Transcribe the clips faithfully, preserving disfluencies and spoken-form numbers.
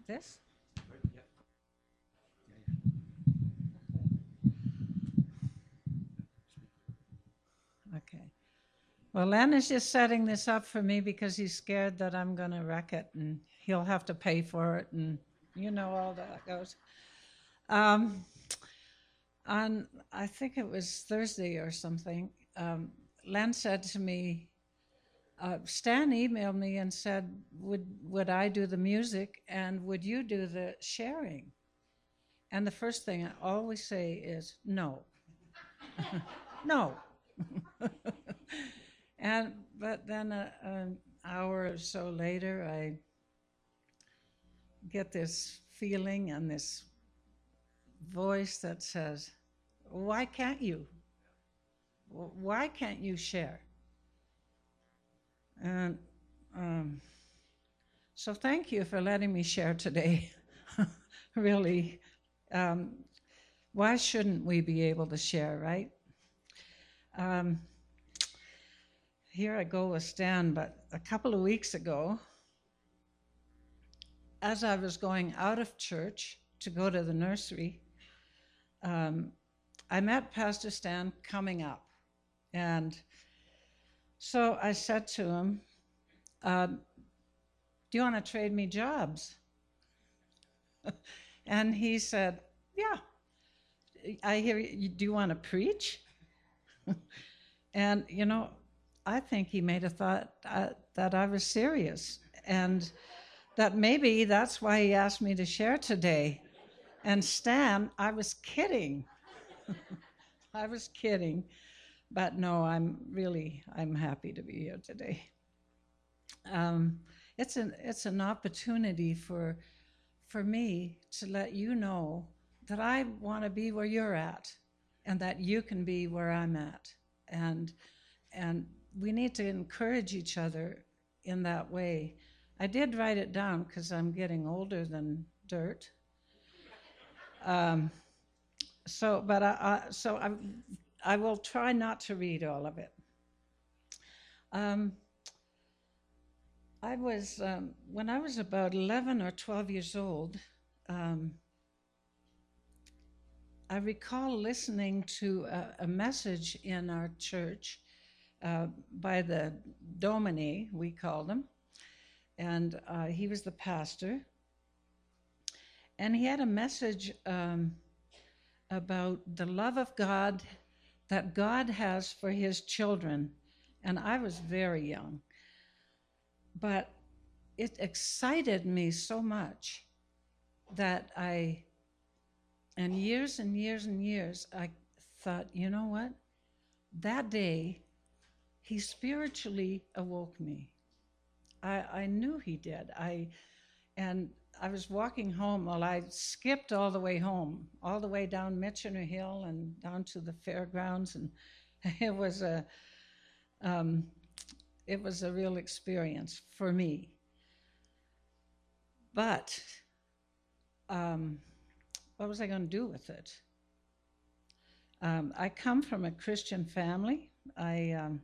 This? Okay. Well, Len is just setting this up for me because he's scared that I'm going to wreck it and he'll have to pay for it, and you know all that goes. Um, on, I think it was Thursday or something, um, Len said to me, uh, Stan emailed me and said, would, would I do the music and would you do the sharing? And the first thing I always say is, no. No. And but then a, an hour or so later, I get this feeling and this voice that says, why can't you? Why can't you share? And um, so thank you for letting me share today. Really, um, why shouldn't we be able to share, right? Um, here I go with Stan, but a couple of weeks ago, as I was going out of church to go to the nursery, um, I met Pastor Stan coming up. And so I said to him, uh, do you want to trade me jobs? And he said, yeah. I hear you, do you want to preach? And, you know, I think he made a thought uh, that I was serious, and that maybe that's why he asked me to share today. And Stan, I was kidding. I was kidding. But no, I'm really, I'm happy to be here today. Um, it's an, it's an opportunity for, for me to let you know that I want to be where you're at and that you can be where I'm at. And, and we need to encourage each other in that way. I did write it down because I'm getting older than dirt. Um, so, but I, I so I, I will try not to read all of it. Um, I was, um, when I was about eleven or twelve years old, um, I recall listening to a, a message in our church uh, by the Domine, we called him, and uh, he was the pastor. And he had a message um, about the love of God that God has for his children. And I was very young. But it excited me so much that I, and years and years and years, I thought, you know what? That day, he spiritually awoke me. I, I knew he did. I, and I was walking home. Well, I skipped all the way home, all the way down Michener Hill and down to the fairgrounds, and it was a, um, it was a real experience for me. But um, what was I going to do with it? Um, I come from a Christian family. I um,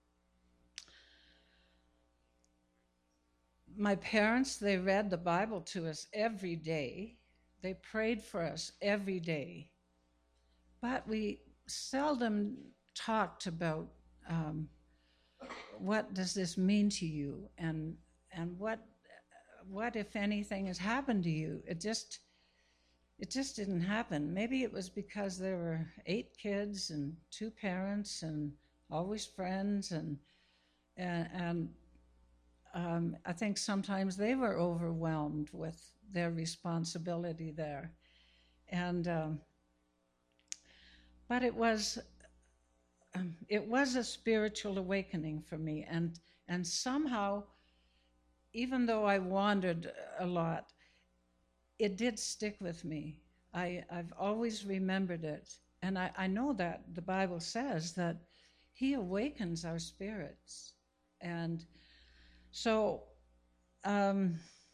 my parents, they read the Bible to us every day. They prayed for us every day. But we seldom talked about um, what does this mean to you, and and what what if anything has happened to you. It just it just didn't happen. Maybe it was because there were eight kids and two parents and always friends, and and, and Um, I think sometimes they were overwhelmed with their responsibility there. And, um, but it was, um, it was a spiritual awakening for me. And, and somehow, even though I wandered a lot, it did stick with me. I, I've always remembered it. And I, I know that the Bible says that he awakens our spirits. And so, um,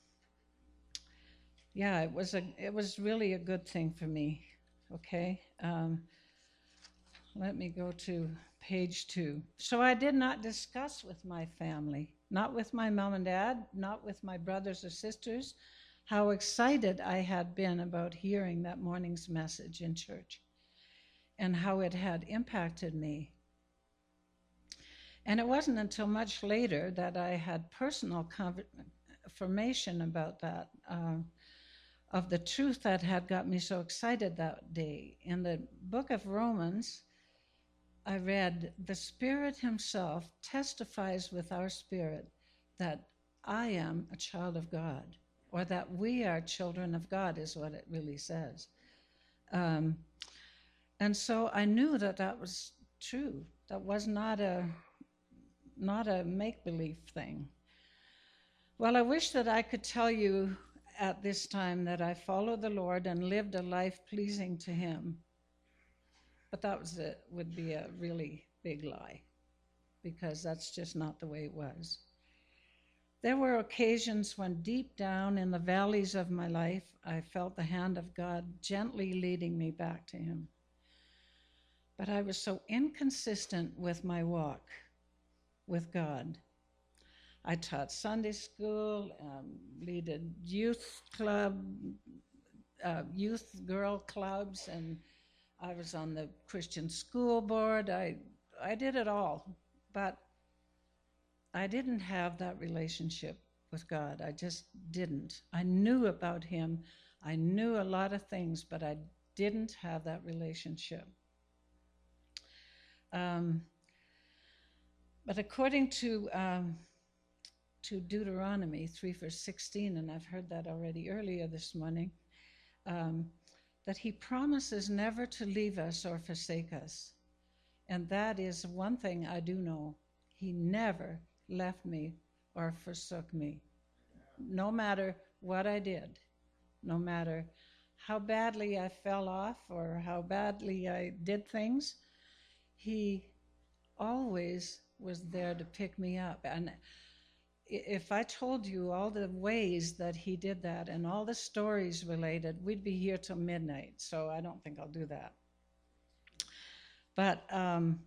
yeah, it was a, it was really a good thing for me. Okay, um, let me go to page two. So I did not discuss with my family, not with my mom and dad, not with my brothers or sisters, how excited I had been about hearing that morning's message in church and how it had impacted me. And it wasn't until much later that I had personal confirmation about that, uh, of the truth that had got me so excited that day. In the book of Romans, I read, "The Spirit Himself testifies with our spirit that I am a child of God," or that we are children of God, is what it really says. Um, and so I knew that that was true. That was not a not a make-believe thing. Well, I wish that I could tell you at this time that I followed the Lord and lived a life pleasing to Him. But that was a, would be a really big lie, because that's just not the way it was. There were occasions when deep down in the valleys of my life, I felt the hand of God gently leading me back to Him. But I was so inconsistent with my walk with God. I taught Sunday school, um, leaded youth club, uh, youth girl clubs, and I was on the Christian school board. I, I did it all, but I didn't have that relationship with God. I just didn't. I knew about Him. I knew a lot of things, but I didn't have that relationship. Um, but according to um, to Deuteronomy three verse sixteen, and I've heard that already earlier this morning, um, that He promises never to leave us or forsake us. And that is one thing I do know. He never left me or forsook me. No matter what I did, no matter how badly I fell off or how badly I did things, He always was there to pick me up. And if I told you all the ways that He did that and all the stories related, we'd be here till midnight. So I don't think I'll do that. But um,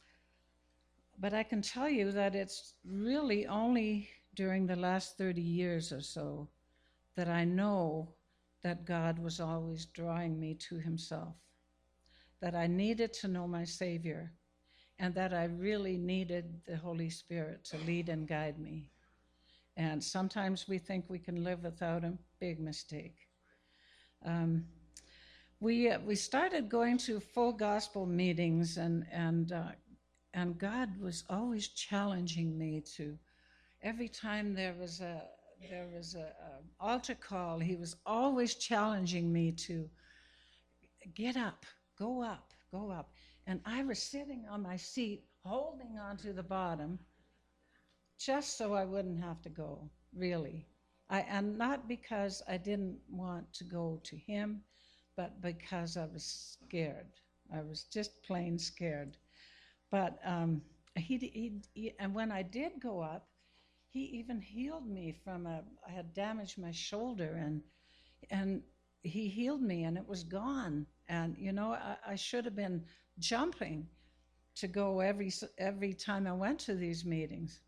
but I can tell you that it's really only during the last thirty years or so that I know that God was always drawing me to Himself, that I needed to know my Savior, and that I really needed the Holy Spirit to lead and guide me. And sometimes we think we can live without Him. Big mistake. Um, we uh, we started going to full gospel meetings, and and uh, and God was always challenging me to. Every time there was a there was a, a altar call, He was always challenging me to get up, go up, go up. And I was sitting on my seat, holding onto the bottom, just so I wouldn't have to go, really. I, and not because I didn't want to go to Him, but because I was scared. I was just plain scared. But um, he, he, he, and when I did go up, He even healed me from a, I had damaged my shoulder, and and He healed me, and it was gone. And, you know, I, I should have been jumping to go every every time I went to these meetings.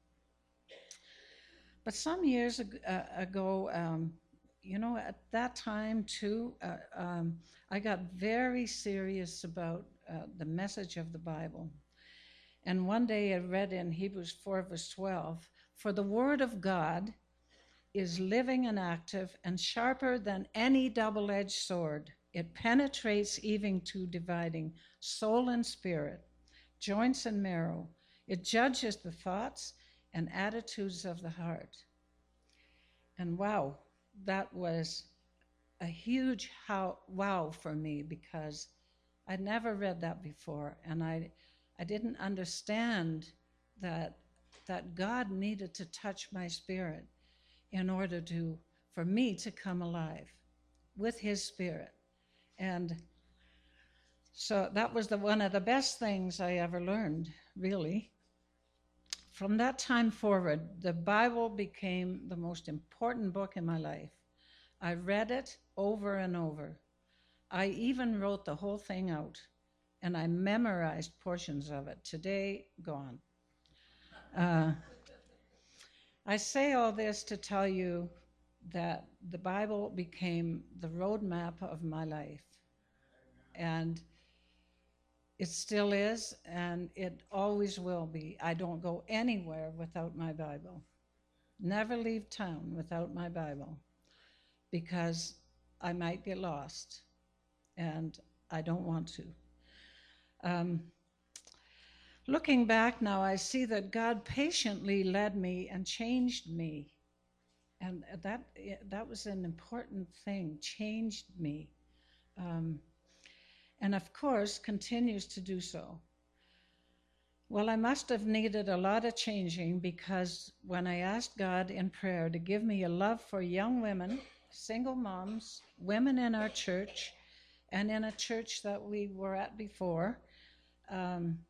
But some years ago, um, you know, at that time too, uh, um, I got very serious about uh, the message of the Bible. And one day I read in Hebrews four verse twelve, "For the word of God is living and active and sharper than any double-edged sword. It penetrates even to dividing soul and spirit, joints and marrow. It judges the thoughts and attitudes of the heart." And wow, that was a huge how, wow for me, because I'd never read that before, and I, I didn't understand that that God needed to touch my spirit in order to for me to come alive with His Spirit. And so that was the one of the best things I ever learned, really. From that time forward, the Bible became the most important book in my life. I read it over and over. I even wrote the whole thing out, and I memorized portions of it. Today, gone. Uh, I say all this to tell you that the Bible became the roadmap of my life. And it still is, and it always will be. I don't go anywhere without my Bible. Never leave town without my Bible, because I might get lost, and I don't want to. Um, looking back now, I see that God patiently led me and changed me. And that, that was an important thing, changed me. Um, and of course, continues to do so. Well, I must have needed a lot of changing, because when I asked God in prayer to give me a love for young women, single moms, women in our church, and in a church that we were at before, um,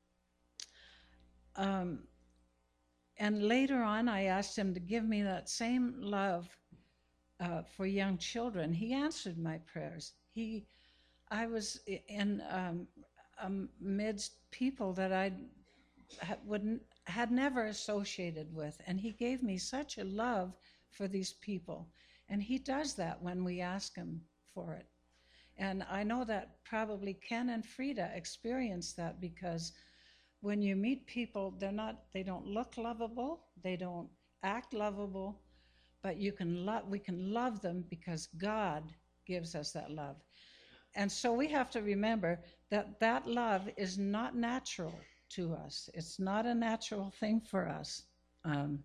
um, and later on I asked him to give me that same love uh, for young children. He answered my prayers. He, I was in um, amidst people that I wouldn't had never associated with, and he gave me such a love for these people, and he does that when we ask him for it. And I know that probably Ken and Frida experienced that, because when you meet people, they're not they don't look lovable, they don't act lovable, but you can love we can love them because God gives us that love. And so we have to remember that that love is not natural to us. It's not a natural thing for us. Um,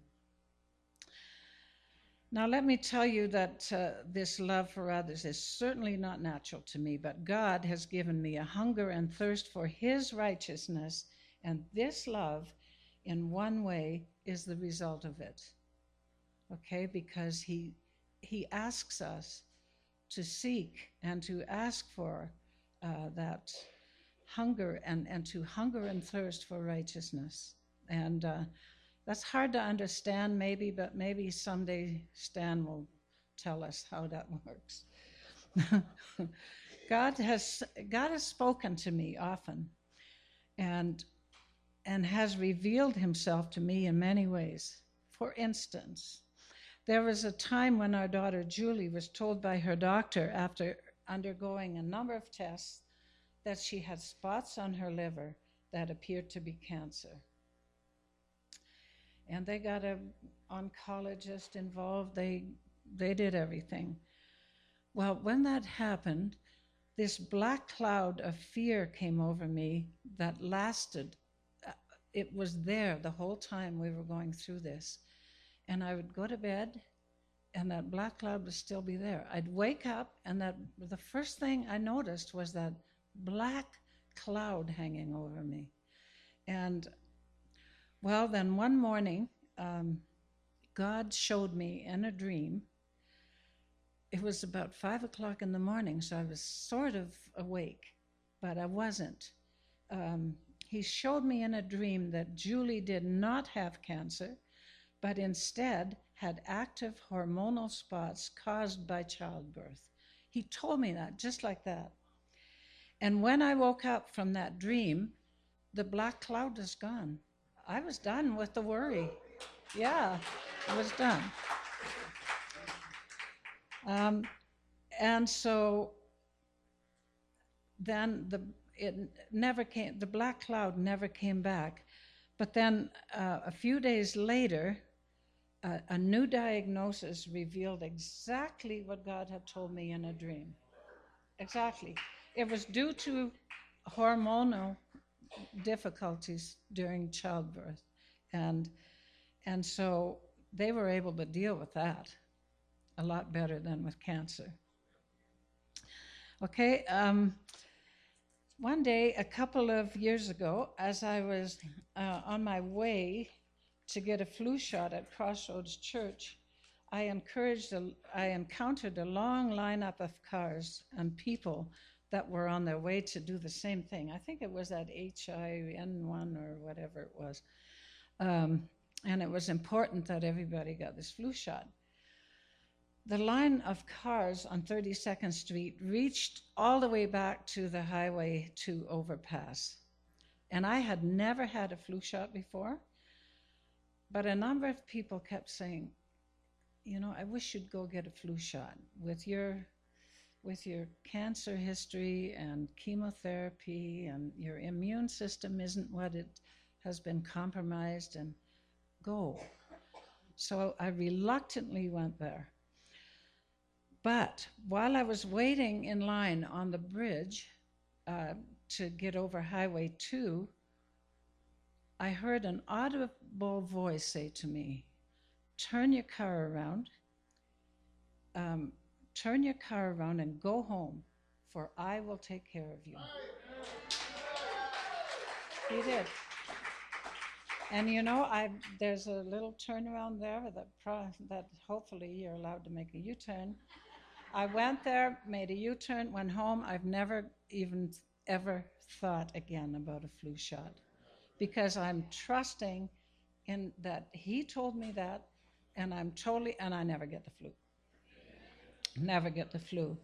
now, let me tell you that uh, this love for others is certainly not natural to me, but God has given me a hunger and thirst for his righteousness, and this love, in one way, is the result of it. Okay? Because he, he asks us to seek and to ask for uh, that hunger and, and to hunger and thirst for righteousness. And uh, that's hard to understand maybe, but maybe someday Stan will tell us how that works. God has God has spoken to me often, and and has revealed himself to me in many ways. For instance, there was a time when our daughter Julie was told by her doctor, after undergoing a number of tests, that she had spots on her liver that appeared to be cancer. And they got an oncologist involved. They, they did everything. Well, when that happened, this black cloud of fear came over me that lasted. It was there the whole time we were going through this. And I would go to bed, and that black cloud would still be there. I'd wake up, and that the first thing I noticed was that black cloud hanging over me. And well, then one morning, um, God showed me in a dream. It was about five o'clock in the morning, so I was sort of awake, but I wasn't. Um, he showed me in a dream that Julie did not have cancer, but instead had active hormonal spots caused by childbirth. He told me that, just like that. And when I woke up from that dream, the black cloud was gone. I was done with the worry. Yeah, I was done. Um, and so then the it never came. The black cloud never came back. But then uh, a few days later, uh, a new diagnosis revealed exactly what God had told me in a dream. Exactly. It was due to hormonal difficulties during childbirth, and and so they were able to deal with that a lot better than with cancer. Okay, um, one day a couple of years ago, as I was uh, on my way to get a flu shot at Crossroads Church, I encouraged a, I encountered a long lineup of cars and people that were on their way to do the same thing. I think it was that H I N one or whatever it was. Um, and it was important that everybody got this flu shot. The line of cars on thirty-second Street reached all the way back to the Highway two overpass. And I had never had a flu shot before, but a number of people kept saying, you know, I wish you'd go get a flu shot with your with your cancer history and chemotherapy, and your immune system isn't what it has been compromised, and go. So I reluctantly went there. But while I was waiting in line on the bridge uh, to get over Highway two, I heard an audible voice say to me, turn your car around, um, turn your car around and go home, for I will take care of you. He did. And you know, I there's a little turnaround there that, pro, that hopefully you're allowed to make a U-turn. I went there, made a U-turn, went home. I've never even ever thought again about a flu shot, because I'm trusting in that he told me that, and I'm totally, and I never get the flu. Never get the flu.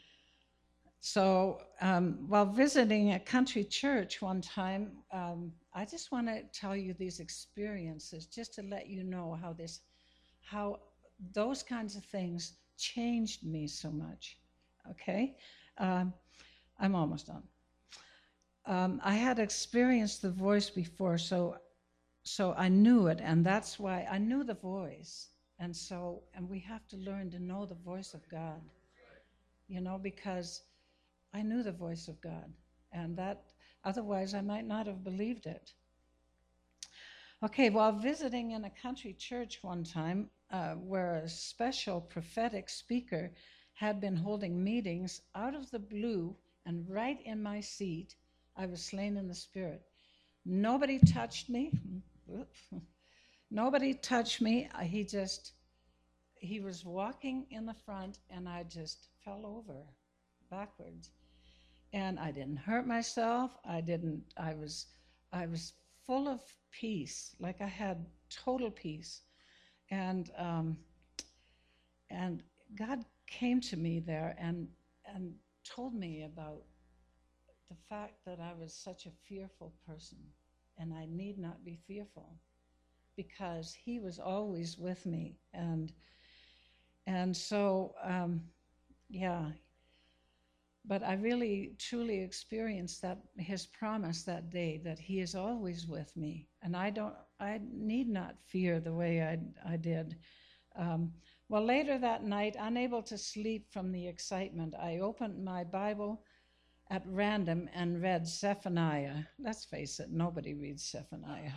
So um, while visiting a country church one time, um, I just want to tell you these experiences just to let you know how this, how those kinds of things changed me so much. Okay, um, I'm almost done. Um, I had experienced the voice before, so so I knew it, and that's why I knew the voice. And so, and we have to learn to know the voice of God, you know, because I knew the voice of God, and that otherwise I might not have believed it. Okay, while visiting in a country church one time, uh, where a special prophetic speaker had been holding meetings, out of the blue and right in my seat, I was slain in the spirit. Nobody touched me. Nobody touched me. He just, he was walking in the front, and I just fell over backwards. And I didn't hurt myself. I didn't, I was, I was full of peace, like I had total peace. And um, and God came to me there and and told me about the fact that I was such a fearful person, and I need not be fearful, because he was always with me. And and so um, yeah, but I really truly experienced that, his promise that day, that he is always with me, and I don't, I need not fear the way I, I did. Um, well, later that night, unable to sleep from the excitement, I opened my Bible at random and read Zephaniah. Let's face it, nobody reads Zephaniah.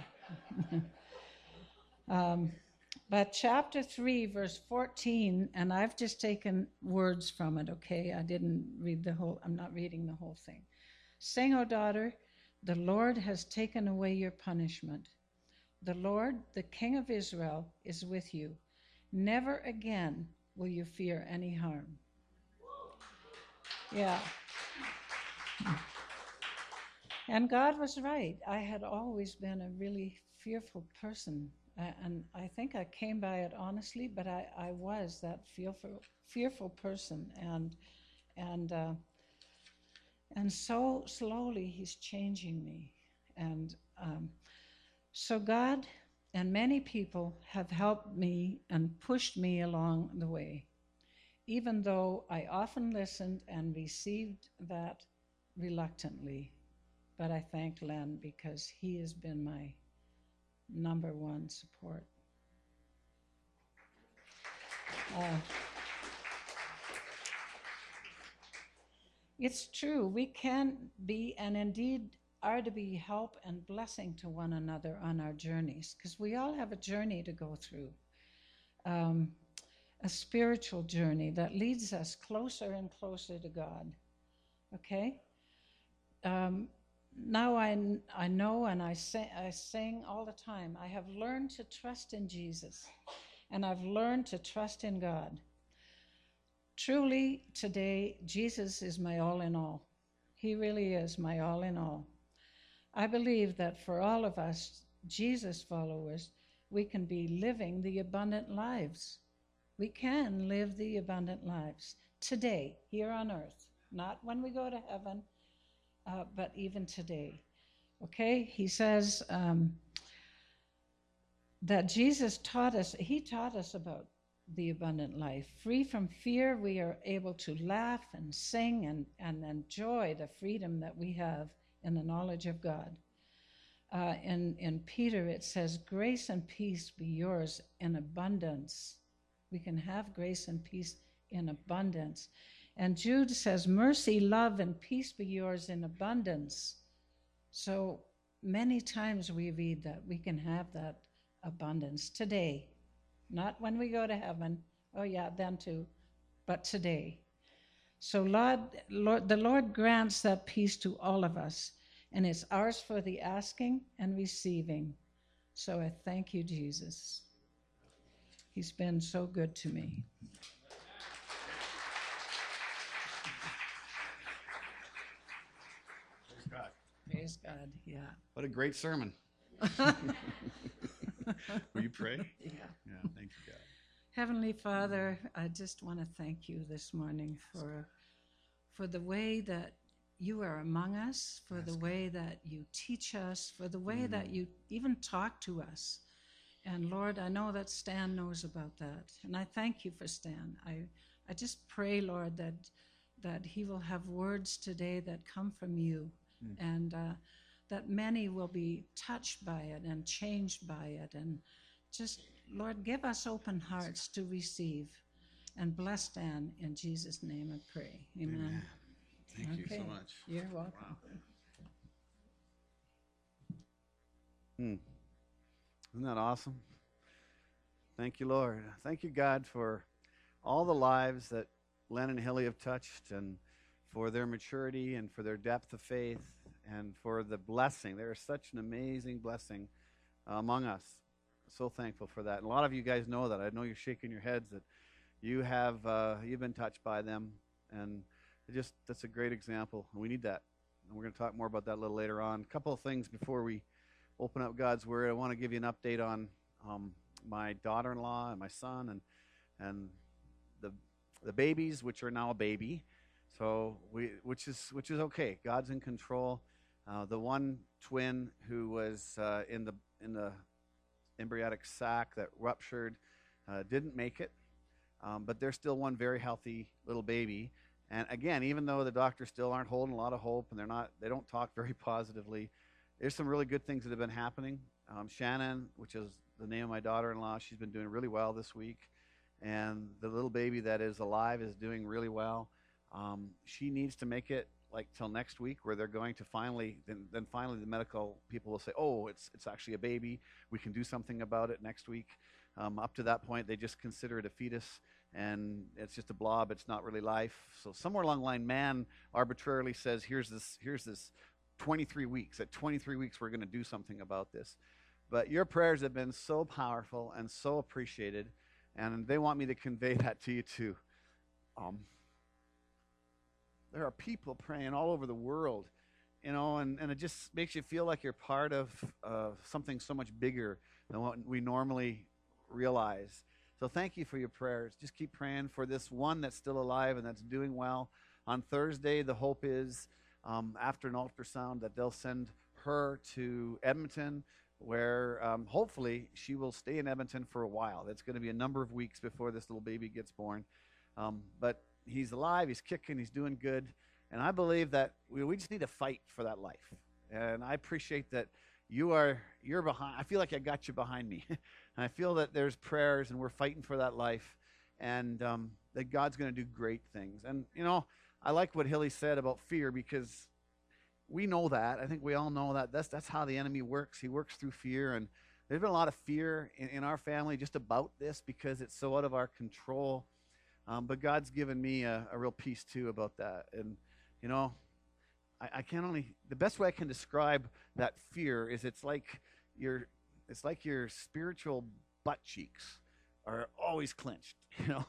um, But chapter three, verse fourteen, and I've just taken words from it, okay? I didn't read the whole, I'm not reading the whole thing. Sing, O daughter, the Lord has taken away your punishment. The Lord, the King of Israel, is with you. Never again will you fear any harm. Yeah. And God was right. I had always been a really fearful person. Uh, and I think I came by it honestly, but I, I was that fearful, fearful person. And and uh, and so slowly he's changing me. And um, so God and many people have helped me and pushed me along the way, even though I often listened and received that reluctantly. But I thank Len, because he has been my number one support. Uh, it's true, we can be, and indeed are to be, help and blessing to one another on our journeys, because we all have a journey to go through, um, a spiritual journey that leads us closer and closer to God, okay? Um, now I, I know, and I, say, I sing all the time, I have learned to trust in Jesus, and I've learned to trust in God. Truly, today, Jesus is my all in all. He really is my all in all. I believe that for all of us Jesus followers, we can be living the abundant lives. We can live the abundant lives today, here on earth, not when we go to heaven, uh, but even today. Okay, he says um, that Jesus taught us, he taught us about the abundant life. Free from fear, we are able to laugh and sing and, and enjoy the freedom that we have in the knowledge of God. Uh, in, in Peter, it says, grace and peace be yours in abundance. We can have grace and peace in abundance. And Jude says, mercy, love, and peace be yours in abundance. So many times we read that we can have that abundance today. Not when we go to heaven. Oh, yeah, then too. But today. So Lord, Lord, the Lord grants that peace to all of us. And it's ours for the asking and receiving. So I thank you, Jesus. He's been so good to me. Praise God. Praise God, yeah. What a great sermon. Will you pray? Yeah. Yeah, thank you, God. Heavenly Father, I just want to thank you this morning for, for the way that you are among us, for the way that you teach us, for the way that you even talk to us. And Lord, I know that Stan knows about that. And I thank you for Stan. I, I just pray, Lord, that, that he will have words today that come from you. Mm. And uh, that many will be touched by it and changed by it. And just, Lord, give us open hearts to receive. And bless Stan in Jesus' name I pray. Amen. Amen. Thank Okay. you so much. You're welcome. Wow. Hmm. Isn't that awesome? Thank you, Lord. Thank you, God, for all the lives that Len and Hilly have touched, and for their maturity and for their depth of faith and for the blessing. They are such an amazing blessing uh, among us. So thankful for that. And a lot of you guys know that. I know you're shaking your heads that you have uh, you've been touched by them, and it just that's a great example. We need that. And we're going to talk more about that a little later on. A couple of things before we open up God's Word. I want to give you an update on um, my daughter-in-law and my son and and the the babies, which are now a baby. So we, which is which is okay. God's in control. Uh, the one twin who was uh, in the in the embryonic sac that ruptured uh, didn't make it, um, but there's still one very healthy little baby. And again, even though the doctors still aren't holding a lot of hope and they're not, they don't talk very positively, there's some really good things that have been happening. Um, Shannon, which is the name of my daughter-in-law, she's been doing really well this week. And the little baby that is alive is doing really well. Um, she needs to make it like till next week, where they're going to finally, then, then finally the medical people will say, oh, it's it's actually a baby. We can do something about it next week. Um, up to that point, they just consider it a fetus, and it's just a blob. It's not really life. So somewhere along the line, man arbitrarily says, here's this, here's this twenty-three weeks. At twenty-three weeks, we're going to do something about this. But your prayers have been so powerful and so appreciated, and they want me to convey that to you too. Um, there are people praying all over the world, you know, and, and it just makes you feel like you're part of uh, something so much bigger than what we normally realize. So thank you for your prayers. Just keep praying for this one that's still alive and that's doing well. On Thursday, the hope is um, after an ultrasound that they'll send her to Edmonton, where um, hopefully she will stay in Edmonton for a while. That's going to be a number of weeks before this little baby gets born. Um, but he's alive, he's kicking, he's doing good. And I believe that we, we just need to fight for that life. And I appreciate that you are, you're behind, I feel like I got you behind me. And I feel that there's prayers and we're fighting for that life. And um, that God's going to do great things. And, you know, I like what Hilly said about fear, because we know that. I think we all know that. That's, that's how the enemy works. He works through fear. And there's been a lot of fear in, in our family just about this because it's so out of our control. Um, but God's given me a, a real peace, too, about that. And, you know, I, I can only, the best way I can describe that fear is it's like your, it's like your spiritual butt cheeks are always clenched, you know.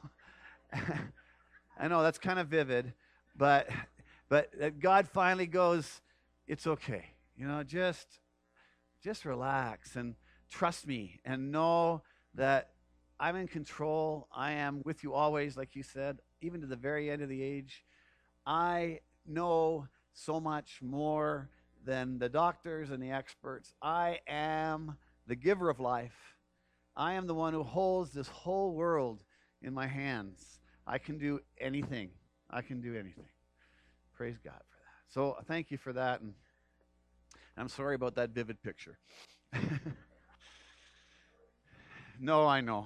I know that's kind of vivid, but, but God finally goes, it's okay. You know, just, just relax and trust me and know that I'm in control. I am with you always, like you said, even to the very end of the age. I know so much more than the doctors and the experts. I am the giver of life. I am the one who holds this whole world in my hands. I can do anything. I can do anything. Praise God for that. So thank you for that. And I'm sorry about that vivid picture. No, I know.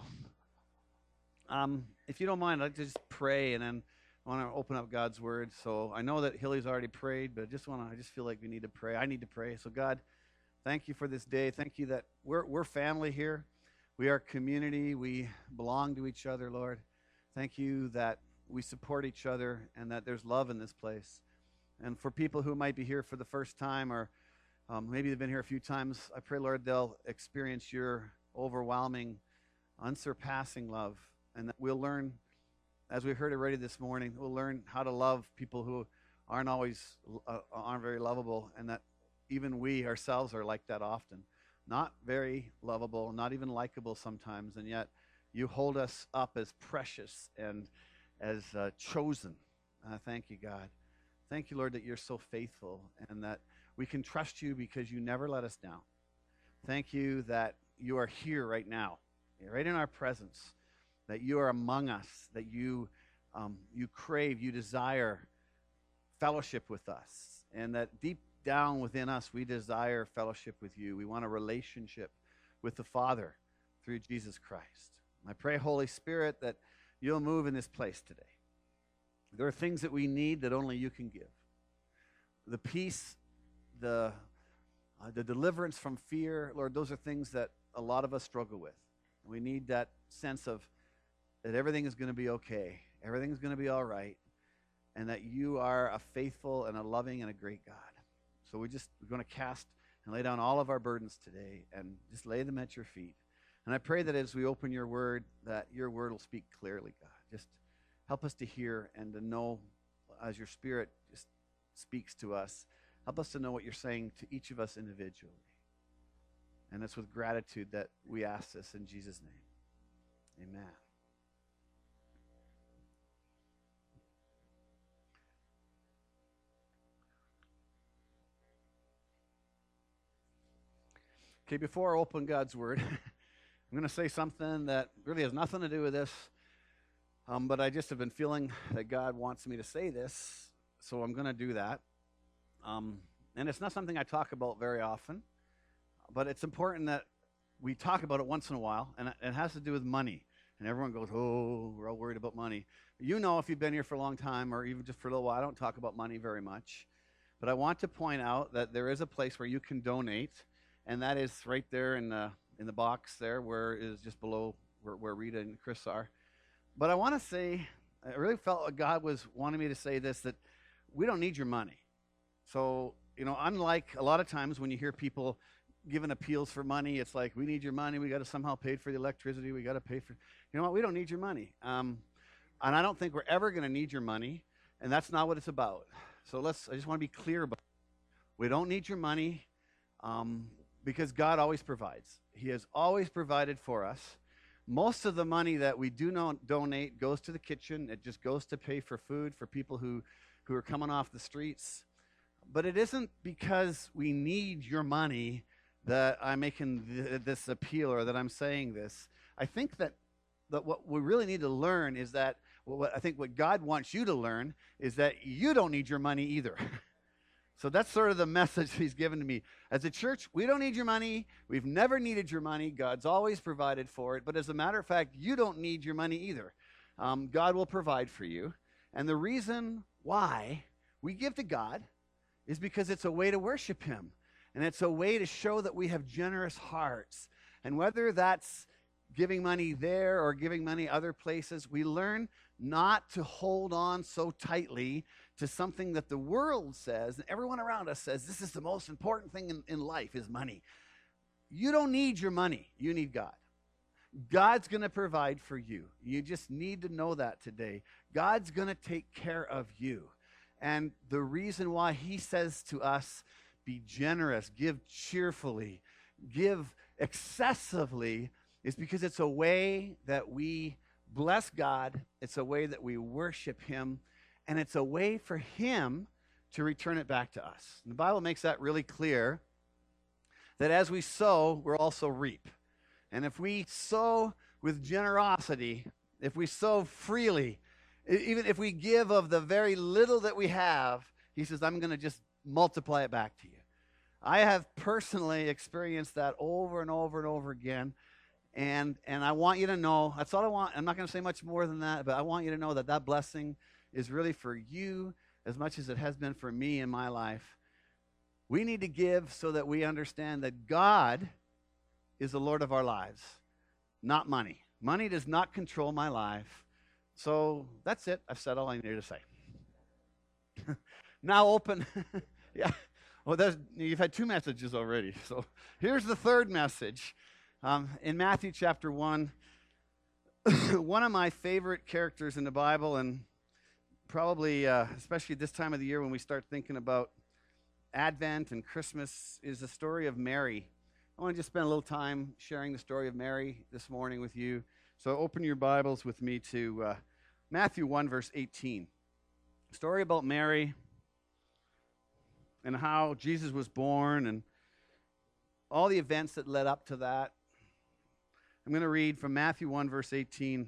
Um, if you don't mind, I'd just pray, and then I want to open up God's word. So I know that Hilly's already prayed, but I just want to, I just feel like we need to pray. I need to pray. So God, thank you for this day. Thank you that we're, we're family here. We are community. We belong to each other, Lord. Thank you that we support each other and that there's love in this place. And for people who might be here for the first time, or um, maybe they've been here a few times, I pray, Lord, they'll experience your overwhelming, unsurpassing love, and that we'll learn, as we heard already this morning, we'll learn how to love people who aren't always, uh, aren't very lovable, and that even we ourselves are like that often. Not very lovable, not even likable sometimes, and yet you hold us up as precious and as uh, chosen. Uh, thank you, God. Thank you, Lord, that you're so faithful and that we can trust you because you never let us down. Thank you that you are here right now, right in our presence, that you are among us, that you um, you crave, you desire fellowship with us, and that deep down within us, we desire fellowship with you. We want a relationship with the Father through Jesus Christ. I pray, Holy Spirit, that you'll move in this place today. There are things that we need that only you can give. The peace, the, uh, the deliverance from fear, Lord, those are things that a lot of us struggle with. We need that sense of that everything is going to be okay, everything's going to be all right, and that you are a faithful and a loving and a great God. So we just, we're going to cast and lay down all of our burdens today and just lay them at your feet. And I pray that as we open your word, that your word will speak clearly, God. Just help us to hear and to know as your Spirit just speaks to us. Help us to know what you're saying to each of us individually. And it's with gratitude that we ask this in Jesus' name. Amen. Okay, before I open God's word, I'm going to say something that really has nothing to do with this, um, but I just have been feeling that God wants me to say this, so I'm going to do that. Um, and it's not something I talk about very often, but it's important that we talk about it once in a while, and it has to do with money. And everyone goes, oh, we're all worried about money. You know, if you've been here for a long time, or even just for a little while, I don't talk about money very much. But I want to point out that there is a place where you can donate, and that is right there in the in the box there, where is just below where, where Rita and Chris are. But I want to say, I really felt like God was wanting me to say this, that we don't need your money. So, you know, unlike a lot of times when you hear people giving appeals for money, it's like, we need your money, we got to somehow pay for the electricity, we got to pay for, you know what, we don't need your money. Um, and I don't think we're ever going to need your money, and that's not what it's about. So let's, I just want to be clear about it. We don't need your money um, because God always provides. He has always provided for us. Most of the money that we do not donate goes to the kitchen. It just goes to pay for food for people who, who are coming off the streets. But it isn't because we need your money that I'm making th- this appeal or that I'm saying this. I think that, that what we really need to learn is that, well, what I think what God wants you to learn is that you don't need your money either. So that's sort of the message he's given to me. As a church, we don't need your money. We've never needed your money. God's always provided for it. But as a matter of fact, you don't need your money either. Um, God will provide for you. And the reason why we give to God is because it's a way to worship him. And it's a way to show that we have generous hearts. And whether that's giving money there or giving money other places, we learn not to hold on so tightly to something that the world says, and everyone around us says, this is the most important thing in, in life is money. You don't need your money. You need God. God's going to provide for you. You just need to know that today. God's going to take care of you. And the reason why he says to us, be generous, give cheerfully, give excessively, is because it's a way that we bless God. It's a way that we worship him. And it's a way for him to return it back to us. And the Bible makes that really clear, that as we sow, we'll also reap. And if we sow with generosity, if we sow freely, e- even if we give of the very little that we have, he says, I'm going to just multiply it back to you. I have personally experienced that over and over and over again. And and I want you to know, that's all I want. I'm not going to say much more than that, but I want you to know that that blessing is really for you as much as it has been for me in my life. We need to give so that we understand that God is the Lord of our lives, not money. Money does not control my life. So that's it. I've said all I needed to say. Now open. Yeah. Well, there's, you've had two messages already. So here's the third message. Um, in Matthew chapter one, one of my favorite characters in the Bible, and probably uh, especially this time of the year when we start thinking about Advent and Christmas, is the story of Mary. I want to just spend a little time sharing the story of Mary this morning with you. So open your Bibles with me to uh, Matthew one, verse eighteen. Story about Mary and how Jesus was born and all the events that led up to that. I'm going to read from Matthew one, verse eighteen.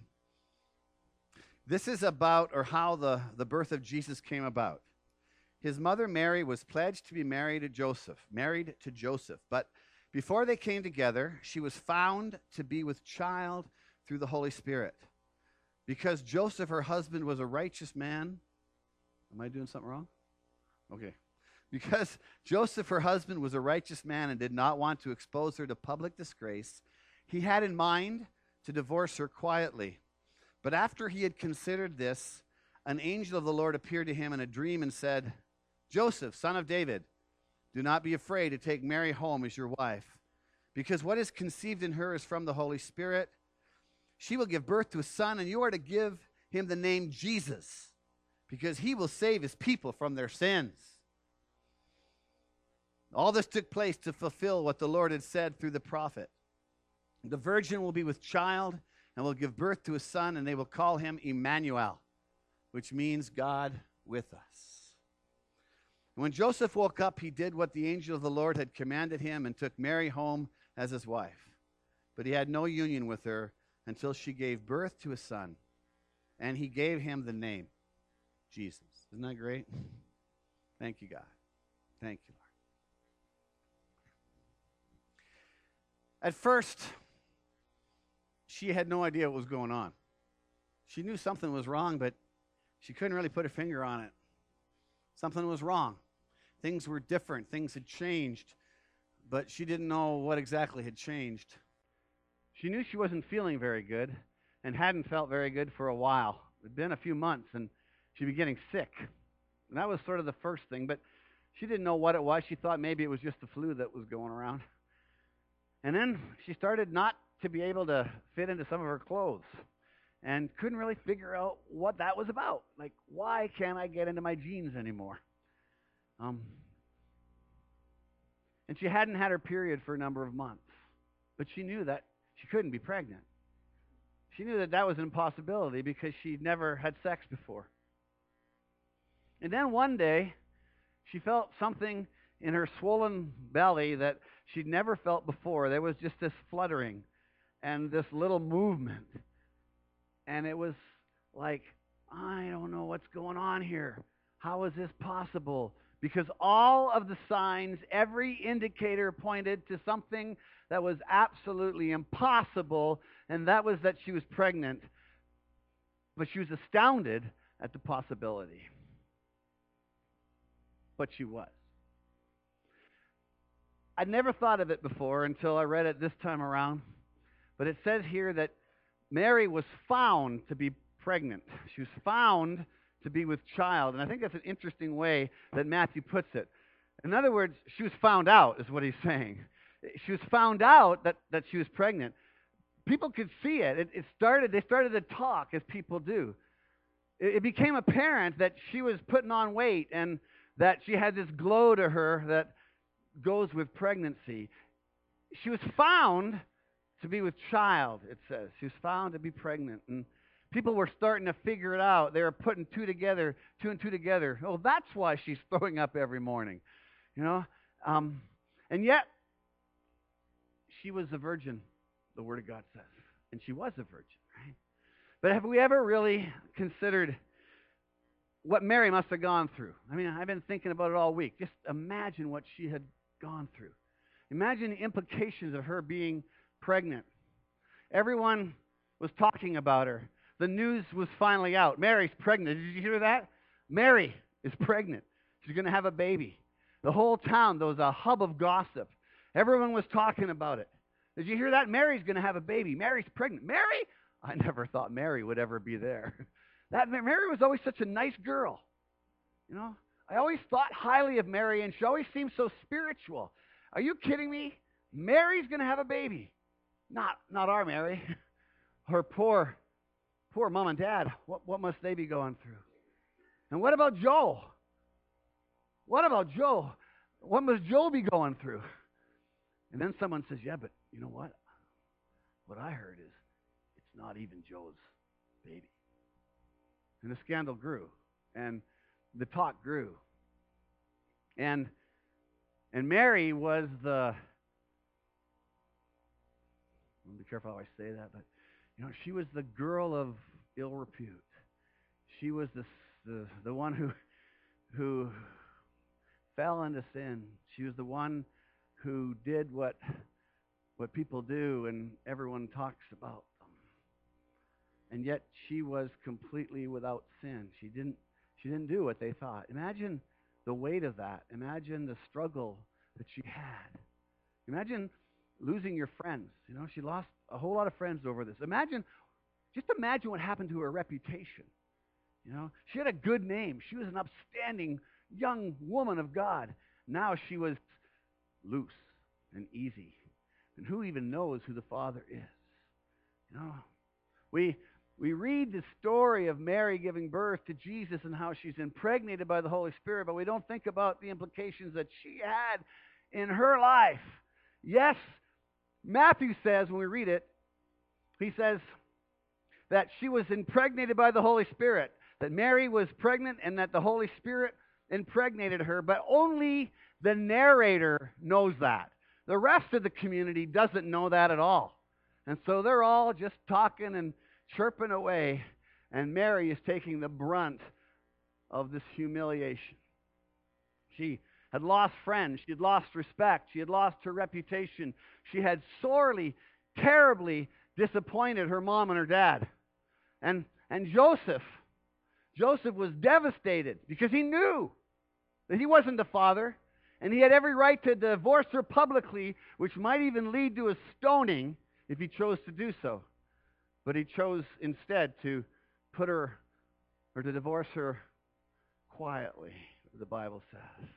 This is about, or how the, the birth of Jesus came about. His mother Mary was pledged to be married to Joseph, married to Joseph. But before they came together, she was found to be with child through the Holy Spirit. Because Joseph, her husband, was a righteous man. Am I doing something wrong? Okay. Because Joseph, her husband, was a righteous man and did not want to expose her to public disgrace, he had in mind to divorce her quietly. But after he had considered this, an angel of the Lord appeared to him in a dream and said, Joseph, son of David, do not be afraid to take Mary home as your wife, because what is conceived in her is from the Holy Spirit. She will give birth to a son, and you are to give him the name Jesus, because he will save his people from their sins. All this took place to fulfill what the Lord had said through the prophet. The virgin will be with child and will give birth to a son, and they will call him Emmanuel, which means God with us. And when Joseph woke up, he did what the angel of the Lord had commanded him and took Mary home as his wife. But he had no union with her until she gave birth to a son, and he gave him the name Jesus. Isn't that great? Thank you, God. Thank you, Lord. At first, she had no idea what was going on. She knew something was wrong, but she couldn't really put her finger on it. Something was wrong. Things were different. Things had changed, but she didn't know what exactly had changed. She knew she wasn't feeling very good and hadn't felt very good for a while. It had been a few months, and she'd be getting sick. And that was sort of the first thing, but she didn't know what it was. She thought maybe it was just the flu that was going around. And then she started not to be able to fit into some of her clothes and couldn't really figure out what that was about. Like, why can't I get into my jeans anymore? Um, and she hadn't had her period for a number of months, but she knew that she couldn't be pregnant. She knew that that was an impossibility because she'd never had sex before. And then one day, she felt something in her swollen belly that she'd never felt before. There was just this fluttering and this little movement. And it was like, I don't know what's going on here. How is this possible? Because all of the signs, every indicator pointed to something that was absolutely impossible, and that was that she was pregnant. But she was astounded at the possibility. But she was. I'd never thought of it before until I read it this time around. But it says here that Mary was found to be pregnant. She was found to be with child. And I think that's an interesting way that Matthew puts it. In other words, she was found out, is what he's saying. She was found out that, that she was pregnant. People could see it. It, it started, they started to talk, as people do. It, it became apparent that she was putting on weight and that she had this glow to her that goes with pregnancy. She was found to be with child, it says. She was found to be pregnant. And people were starting to figure it out. They were putting two together, two and two together. Oh, that's why she's throwing up every morning. You know? Um, and yet, she was a virgin, the Word of God says. And she was a virgin, right? But have we ever really considered what Mary must have gone through? I mean, I've been thinking about it all week. Just imagine what she had gone through. Imagine the implications of her being pregnant. Everyone was talking about her. The news was finally out. Mary's pregnant. Did you hear that? Mary is pregnant. She's going to have a baby. The whole town, there was a hub of gossip. Everyone was talking about it. Did you hear that? Mary's going to have a baby. Mary's pregnant. Mary? I never thought Mary would ever be there. That Mary was always such a nice girl. You know, I always thought highly of Mary, and she always seemed so spiritual. Are you kidding me? Mary's going to have a baby. Not, not our Mary. Her poor, poor mom and dad. What, what must they be going through? And what about Joe? What about Joe? What must Joe be going through? And then someone says, yeah, but you know what? What I heard is it's not even Joe's baby. And the scandal grew, and the talk grew. And and Mary was the, I'll be careful how I say that, but you know, she was the girl of ill repute. She was the the, the one who who fell into sin. She was the one who did what what people do and everyone talks about them. And yet she was completely without sin. She didn't she didn't do what they thought. Imagine the weight of that. Imagine the struggle that she had. Imagine losing your friends. You know, she lost a whole lot of friends over this. Imagine, just imagine what happened to her reputation. You know, she had a good name. She was an upstanding young woman of God. Now she was loose and easy. And who even knows who the Father is? You know, we we read the story of Mary giving birth to Jesus and how she's impregnated by the Holy Spirit, but we don't think about the implications that she had in her life. Yes, Matthew says, when we read it, he says that she was impregnated by the Holy Spirit, that Mary was pregnant and that the Holy Spirit impregnated her, but only the narrator knows that. The rest of the community doesn't know that at all. And so they're all just talking and chirping away, and Mary is taking the brunt of this humiliation. She had lost friends. She had lost respect. She had lost her reputation. She had sorely, terribly disappointed her mom and her dad. And, and Joseph, Joseph was devastated because he knew that he wasn't the father, and he had every right to divorce her publicly, which might even lead to a stoning if he chose to do so. But he chose instead to put her, or to divorce her quietly, the Bible says.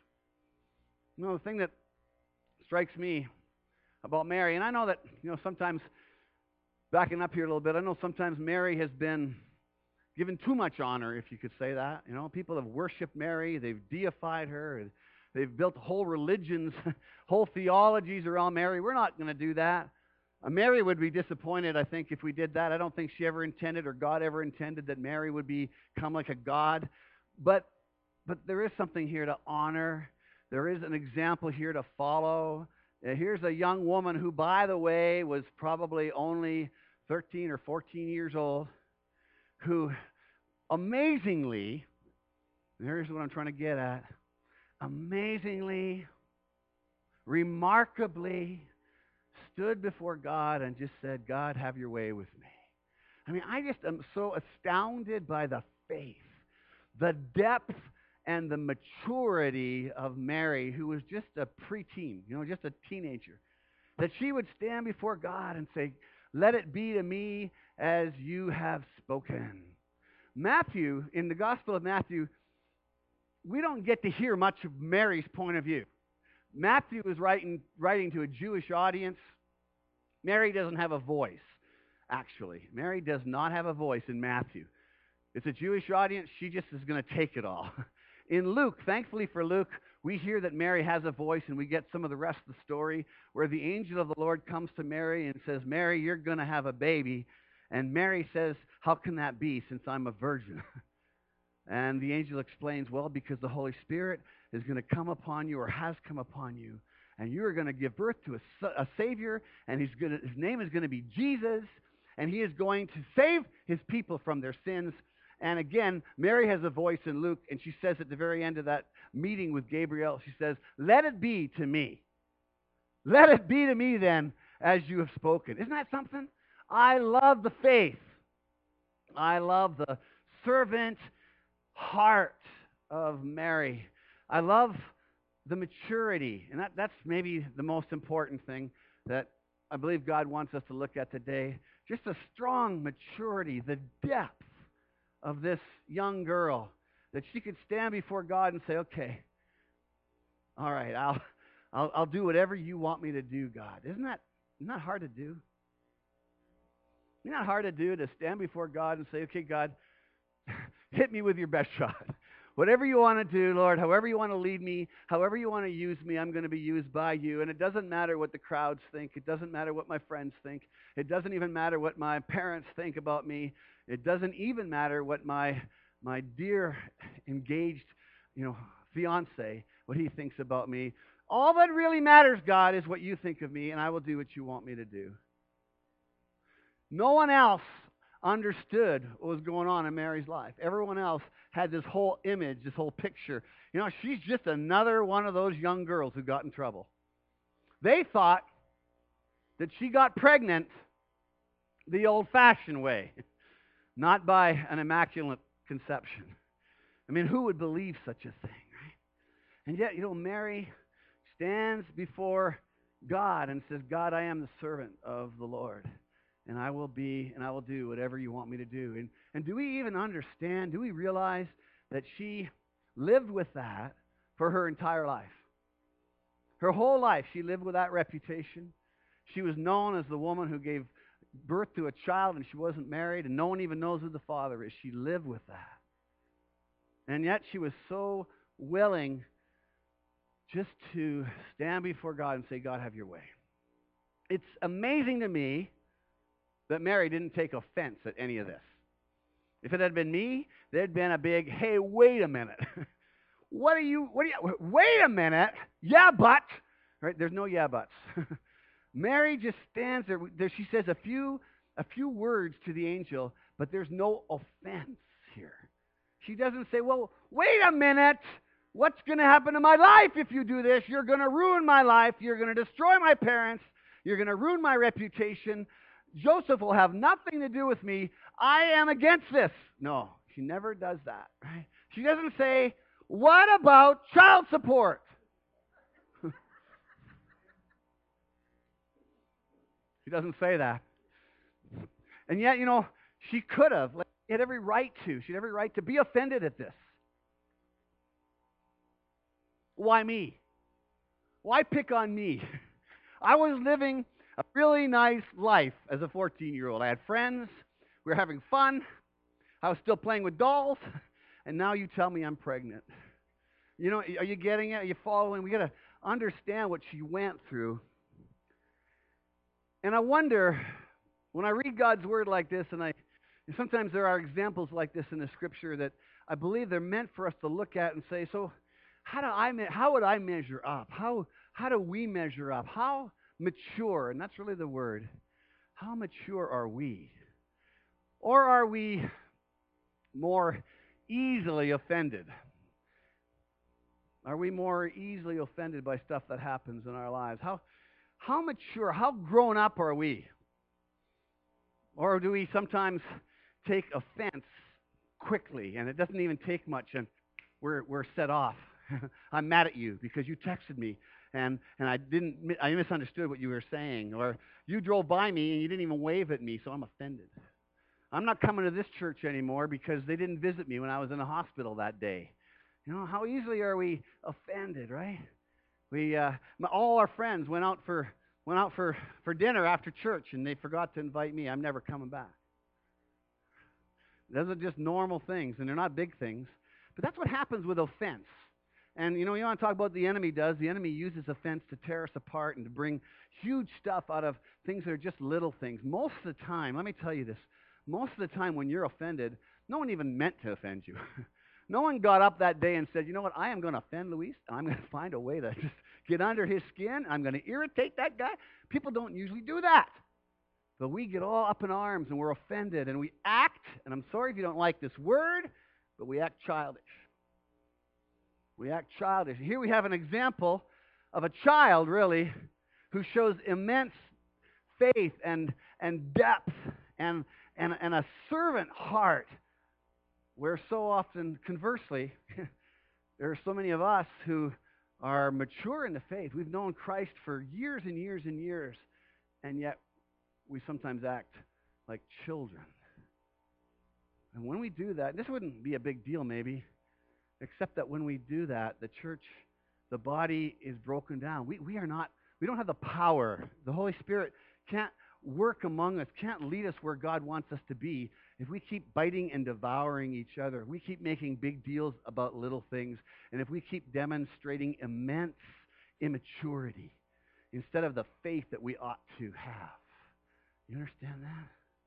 You know, the thing that strikes me about Mary, and I know that, you know, sometimes, backing up here a little bit, I know sometimes Mary has been given too much honor, if you could say that. You know, people have worshipped Mary, they've deified her, they've built whole religions, whole theologies around Mary. We're not going to do that. Uh, Mary would be disappointed, I think, if we did that. I don't think she ever intended, or God ever intended, that Mary would become like a god. But, but there is something here to honor. There is an example here to follow. Uh, here's a young woman who, by the way, was probably only thirteen or fourteen years old, who amazingly, here's what I'm trying to get at, amazingly, remarkably stood before God and just said, God, have your way with me. I mean, I just am so astounded by the faith, the depth and the maturity of Mary, who was just a preteen, you know, just a teenager, that she would stand before God and say, let it be to me as you have spoken. Matthew, in the Gospel of Matthew, we don't get to hear much of Mary's point of view. Matthew is writing, writing to a Jewish audience. Mary doesn't have a voice, actually. Mary does not have a voice in Matthew. It's a Jewish audience. She just is going to take it all. In Luke, thankfully for Luke, we hear that Mary has a voice, and we get some of the rest of the story where the angel of the Lord comes to Mary and says, Mary, you're going to have a baby. And Mary says, how can that be since I'm a virgin? And the angel explains, well, because the Holy Spirit is going to come upon you, or has come upon you, and you are going to give birth to a, a Savior, and he's going to, his name is going to be Jesus, and he is going to save his people from their sins. And again, Mary has a voice in Luke, and she says at the very end of that meeting with Gabriel, she says, "Let it be to me. Let it be to me then as you have spoken." Isn't that something? I love the faith. I love the servant heart of Mary. I love the maturity, and that, that's maybe the most important thing that I believe God wants us to look at today. Just a strong maturity, the depth of this young girl, that she could stand before God and say, "Okay, all right, I'll, I'll, I'll do whatever you want me to do, God." Isn't that, isn't that hard to do? Isn't that hard to do, to stand before God and say, "Okay, God, hit me with your best shot. Whatever you want to do, Lord, however you want to lead me, however you want to use me, I'm going to be used by you." And it doesn't matter what the crowds think. It doesn't matter what my friends think. It doesn't even matter what my parents think about me. It doesn't even matter what my my dear engaged, you know, fiance, what he thinks about me. All that really matters, God, is what you think of me, and I will do what you want me to do. No one else understood what was going on in Mary's life. Everyone else had this whole image, this whole picture. You know, she's just another one of those young girls who got in trouble. They thought that she got pregnant the old-fashioned way, not by an immaculate conception. I mean, who would believe such a thing, right? And yet, you know, Mary stands before God and says, "God, I am the servant of the Lord, and I will be, and I will do whatever you want me to do." And, and do we even understand, do we realize that she lived with that for her entire life? Her whole life, she lived with that reputation. She was known as the woman who gave birth to a child and she wasn't married, and no one even knows who the father is. She lived with that. And yet she was so willing just to stand before God and say, "God, have your way." It's amazing to me that Mary didn't take offense at any of this. If it had been me, there'd been a big, "Hey, wait a minute. What are you, what are you, wait a minute. Yeah, but," right? There's no yeah buts. Mary just stands there, there. She says a few, a few words to the angel, but there's no offense here. She doesn't say, "Well, wait a minute. What's going to happen to my life if you do this? You're going to ruin my life. You're going to destroy my parents. You're going to ruin my reputation. Joseph will have nothing to do with me. I am against this." No, she never does that, right? She doesn't say, "What about child support?" She doesn't say that. And yet, you know, she could have. Like, she had every right to. She had every right to be offended at this. Why me? Why pick on me? I was living a really nice life as a fourteen-year-old. I had friends. We were having fun. I was still playing with dolls. And now you tell me I'm pregnant. You know, are you getting it? Are you following? We got to understand what she went through. And I wonder, when I read God's word like this, and I and sometimes there are examples like this in the scripture that I believe they're meant for us to look at and say, so how do I how would I measure up? How how do we measure up? How mature, and that's really the word, how mature are we? Or are we more easily offended? Are we more easily offended by stuff that happens in our lives? How how mature, how grown up are we? Or do we sometimes take offense quickly, and it doesn't even take much, and we're we're set off? I'm mad at you because you texted me, and and I didn't I misunderstood what you were saying, or you drove by me and you didn't even wave at me, so I'm offended. I'm not coming to this church anymore because they didn't visit me when I was in the hospital that day. You know, how easily are we offended, right? We uh, all our friends went out for went out for, for dinner after church, and they forgot to invite me. I'm never coming back. Those are just normal things, and they're not big things. But that's what happens with offense. And, you know, you want to talk about what the enemy does. The enemy uses offense to tear us apart and to bring huge stuff out of things that are just little things. Most of the time, let me tell you this, most of the time when you're offended, no one even meant to offend you. No one got up that day and said, you know what, I am going to offend Luis. I'm going to find a way to just get under his skin. I'm going to irritate that guy. People don't usually do that. but we get all up in arms and we're offended and we act, and I'm sorry if you don't like this word, but we act childish. We act childish. Here we have an example of a child, really, who shows immense faith and, and depth and, and, and a servant heart, where so often, conversely, there are so many of us who are mature in the faith. We've known Christ for years and years and years, and yet we sometimes act like children. And when we do that, this wouldn't be a big deal maybe, except that when we do that, the church, the body is broken down. We, we are not, we don't have the power. The Holy Spirit can't work among us, can't lead us where God wants us to be if we keep biting and devouring each other. We keep making big deals about little things, and if we keep demonstrating immense immaturity instead of the faith that we ought to have. You understand that?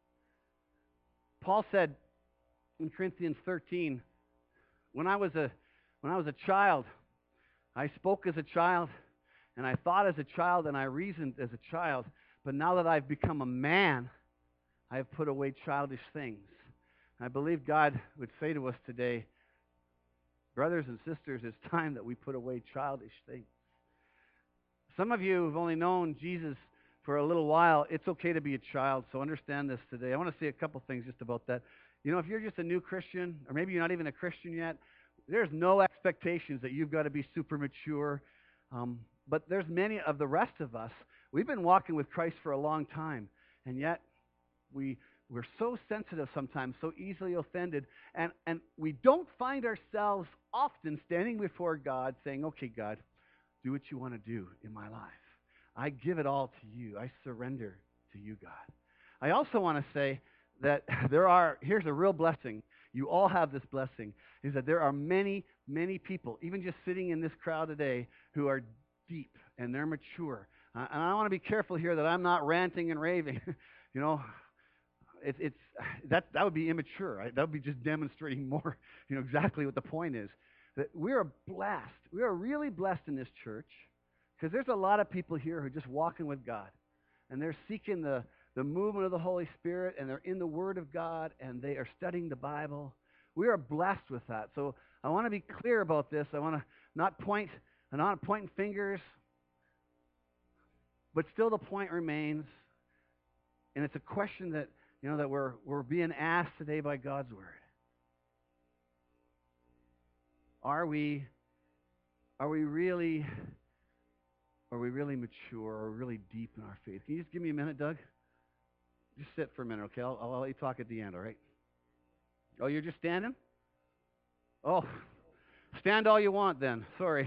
Paul said in Corinthians thirteen, when I was a when I was a child, I spoke as a child, and I thought as a child, and I reasoned as a child. But now that I've become a man, I have put away childish things. I believe God would say to us today, brothers and sisters, it's time that we put away childish things. Some of you have only known Jesus for a little while. It's okay to be a child, so understand this today. I want to say a couple things just about that. You know, if you're just a new Christian, or maybe you're not even a Christian yet, there's no expectations that you've got to be super mature. Um, but there's many of the rest of us, we've been walking with Christ for a long time, and yet we, we're so sensitive sometimes, so easily offended, and, and we don't find ourselves often standing before God saying, okay, God, do what you want to do in my life. I give it all to you. I surrender to you, God. I also want to say that there are, here's a real blessing. You all have this blessing, is that there are many, many people, even just sitting in this crowd today, who are deep and they're mature. Uh, and I want to be careful here that I'm not ranting and raving. You know, it, it's that that would be immature. Right? That would be just demonstrating more, you know, exactly what the point is. That we are blessed. We are really blessed in this church, because there's a lot of people here who are just walking with God, and they're seeking the, the movement of the Holy Spirit, and they're in the Word of God, and they are studying the Bible. We are blessed with that. So I want to be clear about this. I want to not point, I'm not pointing fingers, but still the point remains, and it's a question that, you know, that we're we're being asked today by God's Word. Are we are we really are we really mature or really deep in our faith? Can you just give me a minute, Doug? Just sit for a minute, okay? I'll, I'll let you talk at the end, all right? Oh, you're just standing? Oh, stand all you want then. Sorry.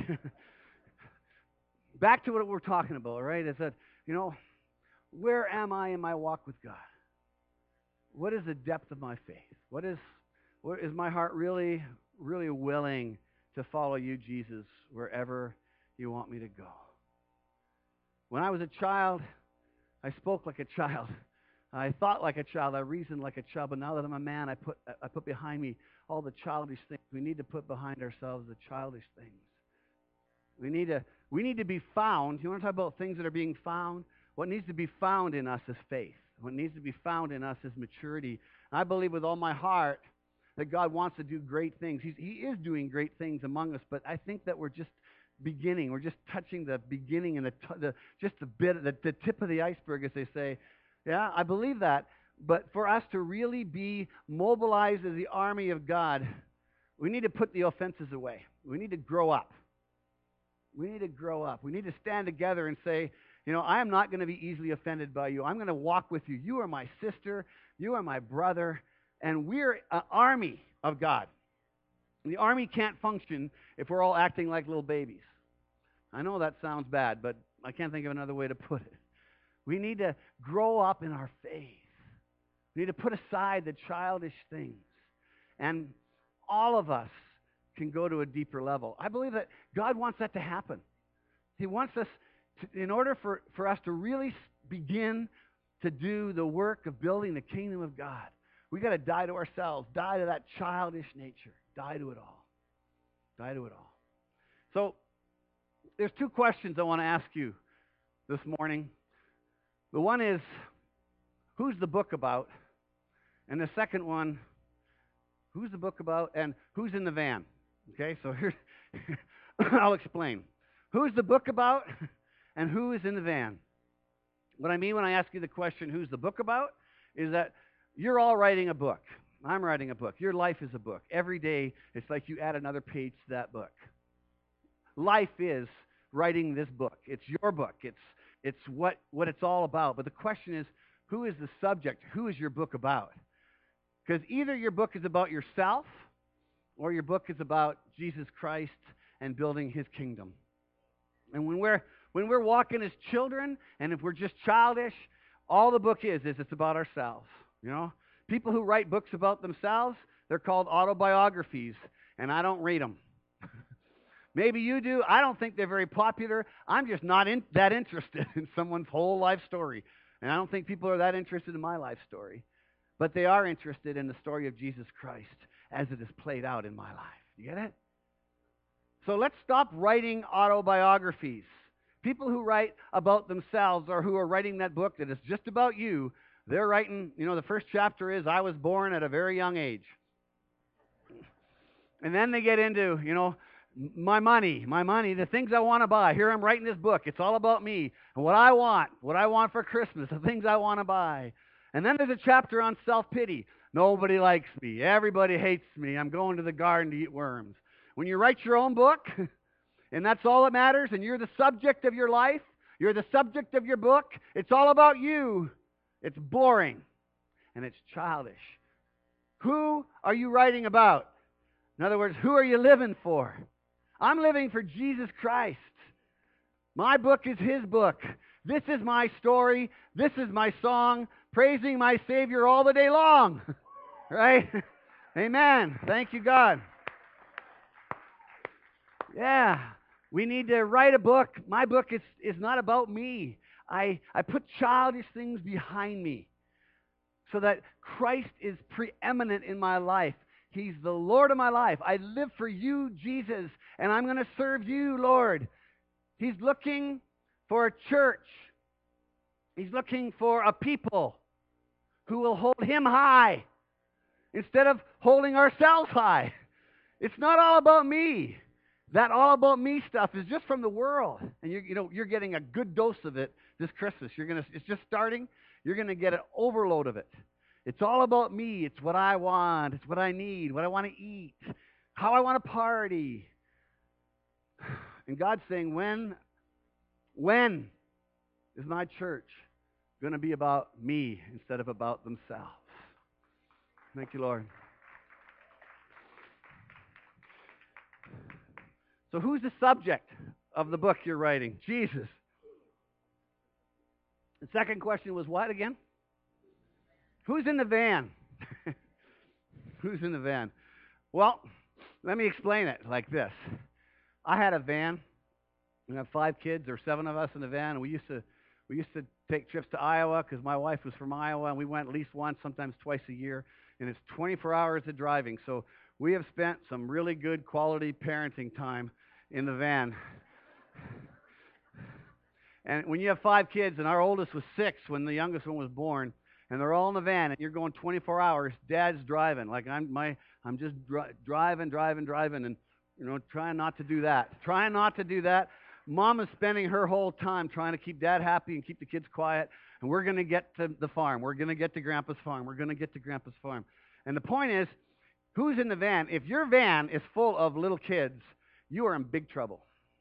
Back to what we're talking about, right? Is that, you know, where am I in my walk with God? What is the depth of my faith? What is, what is my heart really, really willing to follow you, Jesus, wherever you want me to go? When I was a child, I spoke like a child. I thought like a child. I reasoned like a child. But now that I'm a man, I put I put behind me all the childish things. We need to put behind ourselves the childish things. We need to we need to be found. You want to talk about things that are being found? What needs to be found in us is faith. What needs to be found in us is maturity. I believe with all my heart that God wants to do great things. He's, he is doing great things among us, but I think that we're just beginning. We're just touching the beginning and the, t- the just a bit, the, the tip of the iceberg, as they say. Yeah, I believe that. But for us to really be mobilized as the army of God, we need to put the offenses away. We need to grow up. We need to grow up. We need to stand together and say, you know, I am not going to be easily offended by you. I'm going to walk with you. You are my sister. You are my brother. And we're an army of God. And the army can't function if we're all acting like little babies. I know that sounds bad, but I can't think of another way to put it. We need to grow up in our faith. We need to put aside the childish things. And all of us can go to a deeper level. I believe that God wants that to happen. He wants us, to, in order for, for us to really begin to do the work of building the kingdom of God, we got to die to ourselves, die to that childish nature, die to it all. Die to it all. So, there's two questions I want to ask you this morning. The one is, who's the book about? And the second one, who's the book about and who's in the van? Okay, so here, I'll explain. Who's the book about and who is in the van? What I mean when I ask you the question, who's the book about, is that you're all writing a book. I'm writing a book. Your life is a book. Every day, it's like you add another page to that book. Life is writing this book. It's your book. It's, it's what, what it's all about. But the question is, who is the subject? Who is your book about? Because either your book is about yourself or your book is about Jesus Christ and building his kingdom. And when we're, when we're walking as children, and if we're just childish, all the book is, is it's about ourselves, you know? People who write books about themselves, they're called autobiographies, and I don't read them. Maybe you do. I don't think they're very popular. I'm just not in, that interested in someone's whole life story. And I don't think people are that interested in my life story. But they are interested in the story of Jesus Christ as it is played out in my life. You get it? So let's stop writing autobiographies. People who write about themselves or who are writing that book that is just about you, they're writing, you know, the first chapter is, I was born at a very young age. And then they get into, you know, my money, my money, the things I want to buy. Here I'm writing this book. It's all about me and what I want, what I want for Christmas, the things I want to buy. And then there's a chapter on self-pity. Nobody likes me. Everybody hates me. I'm going to the garden to eat worms. When you write your own book, and that's all that matters, and you're the subject of your life, you're the subject of your book, it's all about you. It's boring, and it's childish. Who are you writing about? In other words, who are you living for? I'm living for Jesus Christ. My book is his book. This is my story. This is my song, praising my Savior all the day long. Right? Amen. Thank you, God. Yeah. We need to write a book. My book is, is not about me. I, I put childish things behind me so that Christ is preeminent in my life. He's the Lord of my life. I live for you, Jesus, and I'm going to serve you, Lord. He's looking for a church. He's looking for a people who will hold him high instead of holding ourselves high. It's not all about me. That all about me stuff is just from the world. And you you know, you're getting a good dose of it this Christmas. You're going to it's just starting. You're going to get an overload of it. It's all about me. It's what I want. It's what I need, what I want to eat, how I want to party. And God's saying, when, when is my church going to be about me instead of about themselves? Thank you, Lord. So who's the subject of the book you're writing? Jesus. The second question was what again? Who's in the van? Who's in the van? Well, let me explain it like this. I had a van. We have five kids. There were seven of us in the van. And we used to we used to take trips to Iowa because my wife was from Iowa, and we went at least once, sometimes twice a year. And it's twenty-four hours of driving. So we have spent some really good quality parenting time in the van. And when you have five kids, and our oldest was six when the youngest one was born, and they're all in the van, and you're going twenty-four hours, Dad's driving. Like I'm my I'm just dri- driving, driving, driving, and you know, trying not to do that. Trying not to do that. Mom is spending her whole time trying to keep Dad happy and keep the kids quiet. And we're going to get to the farm. We're going to get to Grandpa's farm. We're going to get to Grandpa's farm. And the point is, who's in the van? If your van is full of little kids, you are in big trouble.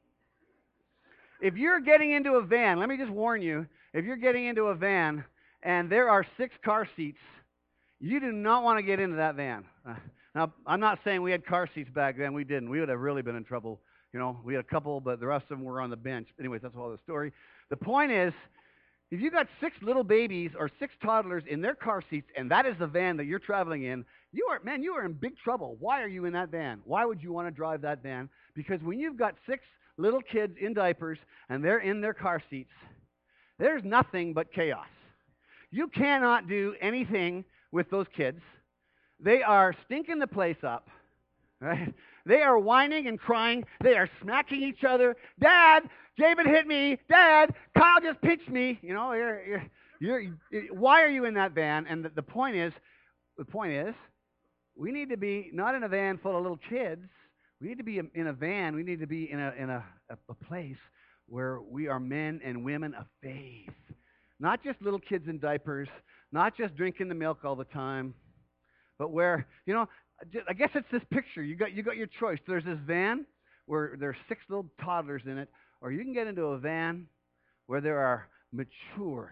If you're getting into a van, let me just warn you, if you're getting into a van and there are six car seats, you do not want to get into that van. Uh, now, I'm not saying we had car seats back then. We didn't. We would have really been in trouble. You know, we had a couple, but the rest of them were on the bench. Anyways, that's all the story. The point is, if you got six little babies or six toddlers in their car seats, and that is the van that you're traveling in, you are, man, you are in big trouble. Why are you in that van? Why would you want to drive that van? Because when you've got six little kids in diapers and they're in their car seats, there's nothing but chaos. You cannot do anything with those kids. They are stinking the place up, right? They are whining and crying. They are smacking each other. Dad, David hit me. Dad, Kyle just pinched me. You know, you're, you're, You're, why are you in that van? And the, the point is, the point is, we need to be not in a van full of little kids. We need to be in a van. We need to be in a in a, a place where we are men and women of faith, not just little kids in diapers, not just drinking the milk all the time, but where you know. I guess it's this picture. You got you got your choice. There's this van where there's six little toddlers in it, or you can get into a van where there are mature,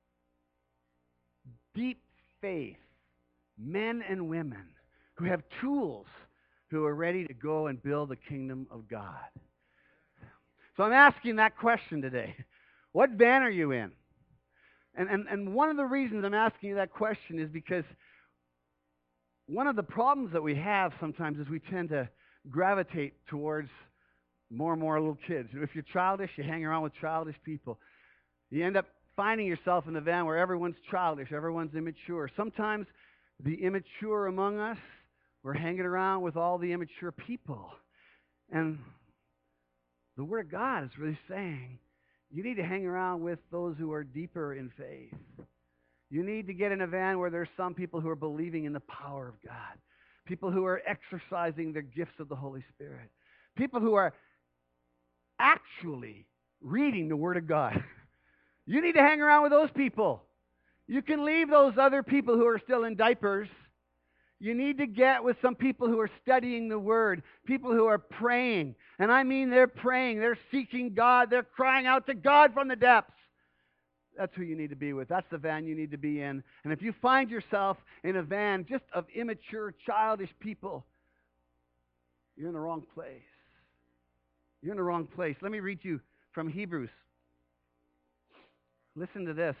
deep faith men and women who have tools, who are ready to go and build the kingdom of God. So I'm asking that question today. What van are you in? And, and, and one of the reasons I'm asking you that question is because one of the problems that we have sometimes is we tend to gravitate towards more and more little kids. If you're childish, you hang around with childish people. You end up finding yourself in the van where everyone's childish, everyone's immature. Sometimes the immature among us, we're hanging around with all the immature people. And the Word of God is really saying, you need to hang around with those who are deeper in faith. You need to get in a van where there's some people who are believing in the power of God. People who are exercising the gifts of the Holy Spirit. People who are actually reading the Word of God. You need to hang around with those people. You can leave those other people who are still in diapers. You need to get with some people who are studying the Word, people who are praying. And I mean they're praying, they're seeking God, they're crying out to God from the depths. That's who you need to be with. That's the van you need to be in. And if you find yourself in a van just of immature, childish people, you're in the wrong place. You're in the wrong place. Let me read you from Hebrews. Listen to this.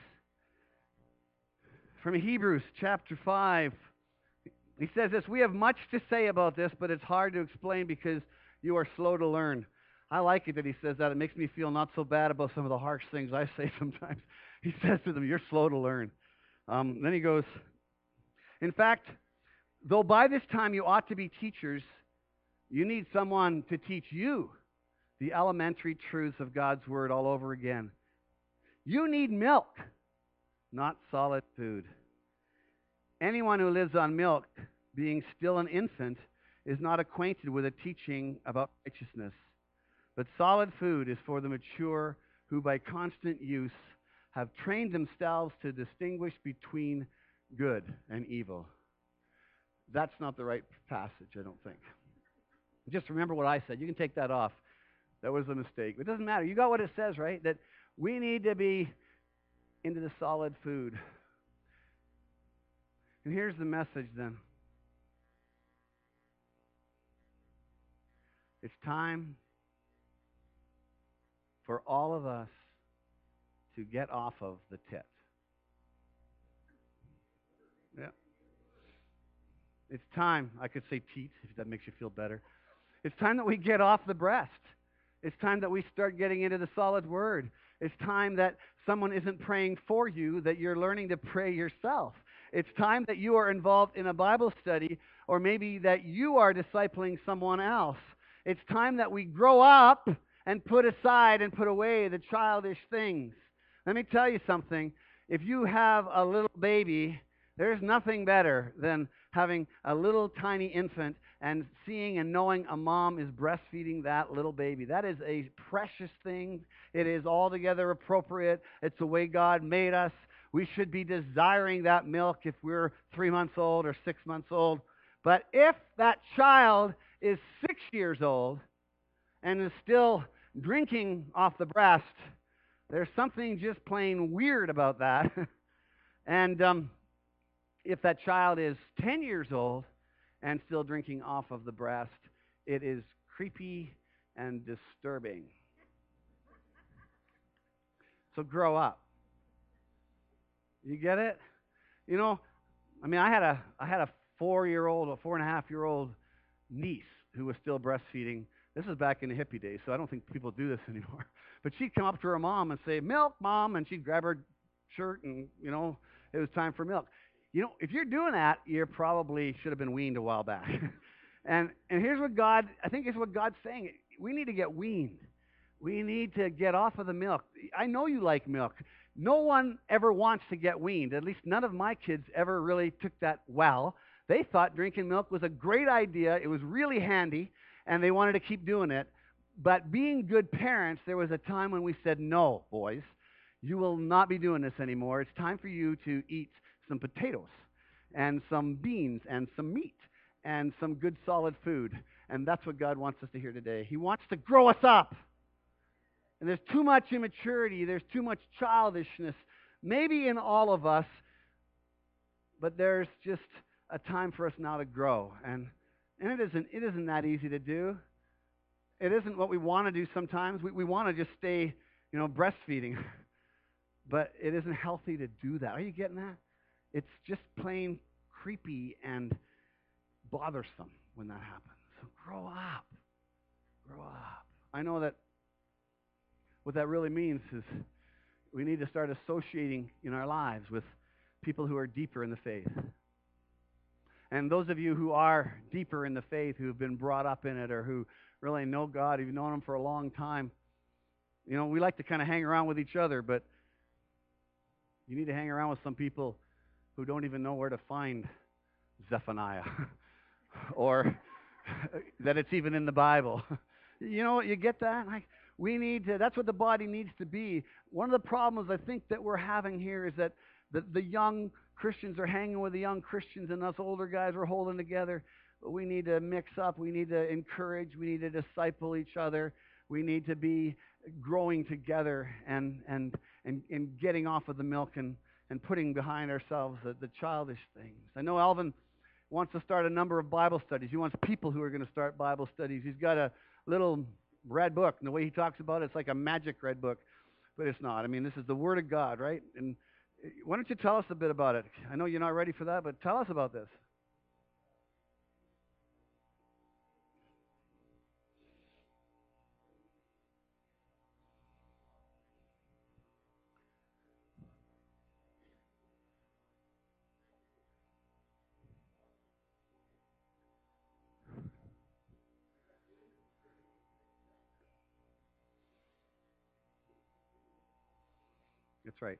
From Hebrews chapter five. He says this, we have much to say about this, but it's hard to explain because you are slow to learn. I like it that he says that. It makes me feel not so bad about some of the harsh things I say sometimes. He says to them, you're slow to learn. Um, then he goes, in fact, though by this time you ought to be teachers, you need someone to teach you the elementary truths of God's Word all over again. You need milk, not solid food. Anyone who lives on milk, being still an infant, is not acquainted with a teaching about righteousness. But solid food is for the mature who by constant use have trained themselves to distinguish between good and evil. That's not the right passage, I don't think. Just remember what I said. You can take that off. That was a mistake. It doesn't matter. You got what it says, right? That we need to be into the solid food. And here's the message then. It's time for all of us to get off of the tit. Yeah. It's time, I could say teat, if that makes you feel better. It's time that we get off the breast. It's time that we start getting into the solid Word. It's time that someone isn't praying for you, that you're learning to pray yourself. It's time that you are involved in a Bible study, or maybe that you are discipling someone else. It's time that we grow up and put aside and put away the childish things. Let me tell you something. If you have a little baby, there's nothing better than having a little tiny infant and seeing and knowing a mom is breastfeeding that little baby. That is a precious thing. It is altogether appropriate. It's the way God made us. We should be desiring that milk if we're three months old or six months old. But if that child is six years old and is still drinking off the breast, there's something just plain weird about that. and um, if that child is ten years old and still drinking off of the breast, it is creepy and disturbing. So grow up. You get it? You know, I mean, I had a I had a four-year-old, a four and a half year old niece who was still breastfeeding. This is back in the hippie days, so I don't think people do this anymore. But she'd come up to her mom and say, "Milk, Mom," and she'd grab her shirt, and you know, it was time for milk. You know, if you're doing that, you probably should have been weaned a while back. and and here's what God, I think, is what God's saying. We need to get weaned. We need to get off of the milk. I know you like milk. No one ever wants to get weaned. At least none of my kids ever really took that well. They thought drinking milk was a great idea. It was really handy, and they wanted to keep doing it. But being good parents, there was a time when we said, no, boys, you will not be doing this anymore. It's time for you to eat some potatoes and some beans and some meat and some good solid food. And that's what God wants us to hear today. He wants to grow us up. And there's too much immaturity. There's too much childishness, maybe in all of us, but there's just a time for us now to grow. And, and it, isn't, it isn't that easy to do. It isn't what we want to do sometimes. We, we want to just stay, you know, breastfeeding. But it isn't healthy to do that. Are you getting that? It's just plain creepy and bothersome when that happens. So grow up. Grow up. I know that what that really means is we need to start associating in our lives with people who are deeper in the faith. And those of you who are deeper in the faith, who have been brought up in it, or who really know God, who've known Him for a long time, you know, we like to kind of hang around with each other, but you need to hang around with some people who don't even know where to find Zephaniah or that it's even in the Bible. You know, you get that? Like, we need to, that's what the body needs to be. One of the problems I think that we're having here is that the, the young Christians are hanging with the young Christians, and us older guys are holding together. We need to mix up. We need to encourage. We need to disciple each other. We need to be growing together and and and, and getting off of the milk and, and putting behind ourselves the, the childish things. I know Alvin wants to start a number of Bible studies. He wants people who are going to start Bible studies. He's got a little red book, and the way he talks about it, it's like a magic red book, but it's not. I mean, this is the Word of God, right? And why don't you tell us a bit about it? I know you're not ready for that, but tell us about this. That's right.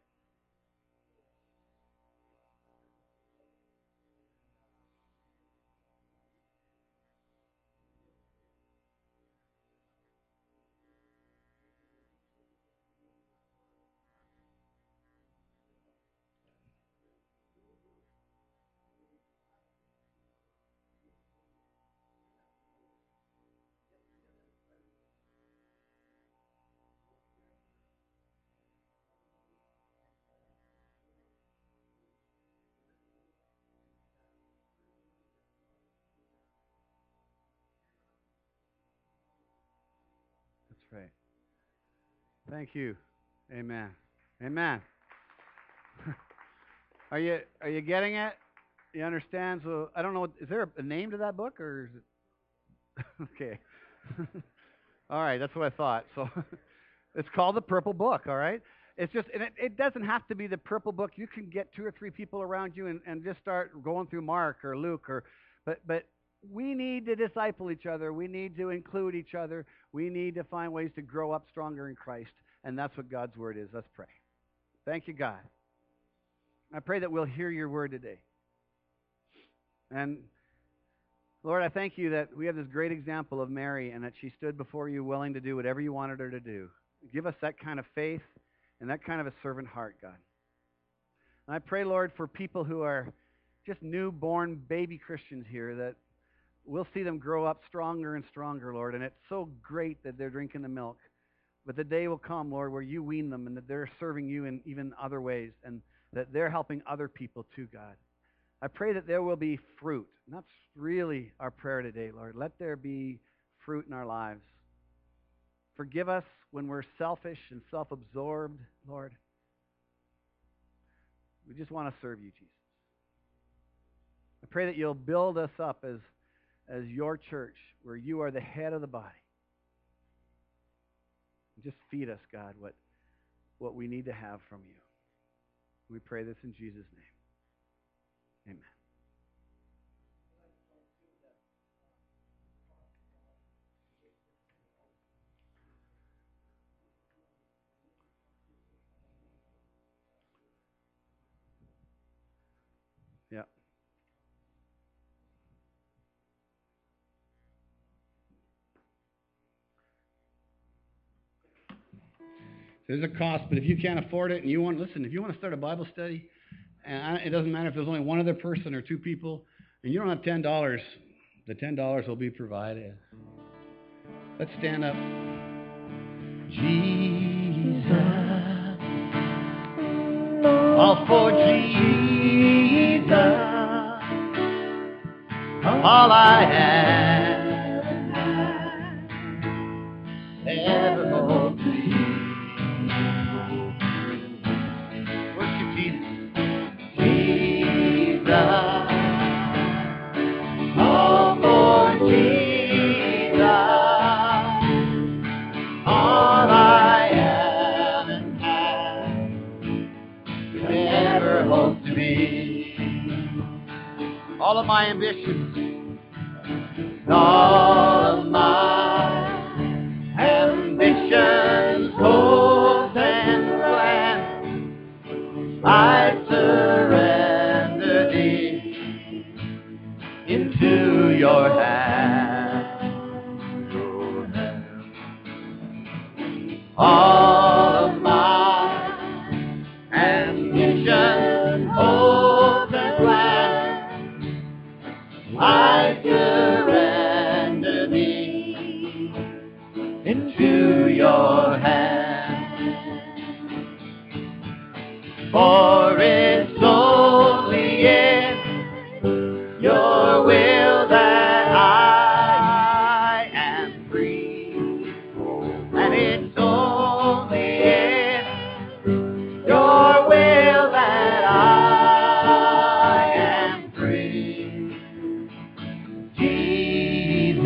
That's right. Thank you. Amen. Amen. Are you are you getting it? You understand? So I don't know. Is there a name to that book, or is it okay? All right, that's what I thought. So it's called the Purple Book. All right. It's just, and it, it doesn't have to be the Purple Book. You can get two or three people around you and, and just start going through Mark or Luke, or, but but we need to disciple each other. We need to include each other. We need to find ways to grow up stronger in Christ, and that's what God's word is. Let's pray. Thank you, God. I pray that we'll hear your word today. And Lord, I thank you that we have this great example of Mary and that she stood before you willing to do whatever you wanted her to do. Give us that kind of faith and that kind of a servant heart, God. And I pray, Lord, for people who are just newborn baby Christians here, that we'll see them grow up stronger and stronger, Lord. And it's so great that they're drinking the milk. But the day will come, Lord, where you wean them and that they're serving you in even other ways and that they're helping other people too, God. I pray that there will be fruit. And that's really our prayer today, Lord. Let there be fruit in our lives. Forgive us when we're selfish and self-absorbed, Lord. We just want to serve you, Jesus. I pray that you'll build us up as, as your church, where you are the head of the body. And just feed us, God, what, what we need to have from you. We pray this in Jesus' name. Amen. There's a cost, but if you can't afford it and you want, listen, if you want to start a Bible study, and I, it doesn't matter if there's only one other person or two people, and you don't have ten dollars, the ten dollars will be provided. Let's stand up. Jesus, all for Jesus, all I have, ever hope to be. Worship Jesus. Jesus, all for Jesus, all I am and have, ever hope to be. All of my ambitions, all of my ambitions, hopes and plans, I surrender thee into your hands. All of my ambitions, hopes and plans, I surrender thee into your hands. For it's only in your will that I am free, and it's only in your will that I am free. Jesus,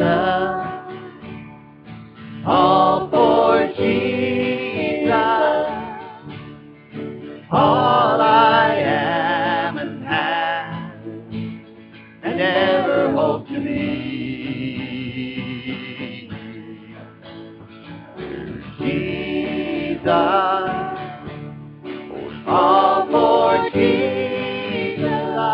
all for Jesus, all I am and have, and ever hope to be. Jesus, all for Jesus,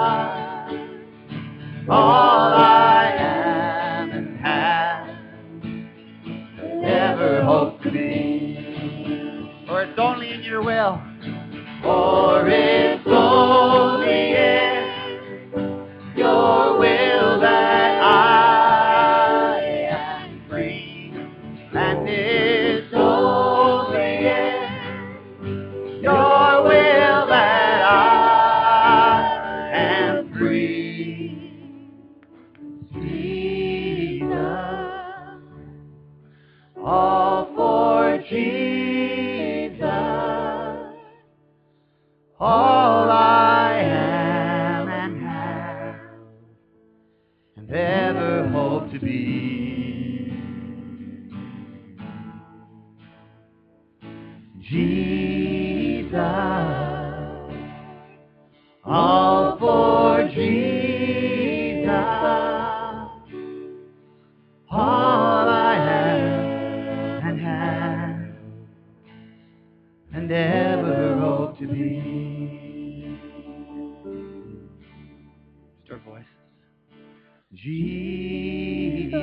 all I am and have, and ever hope to be. For it's only in your will. For it's only in your will that I am free, and it's only in your will that I am free. Jesus, all for Jesus, all I am and have, and ever hope to be. Jesus, all for Jesus, all I have and have, and ever hope to be. Lift our voices. Jesus,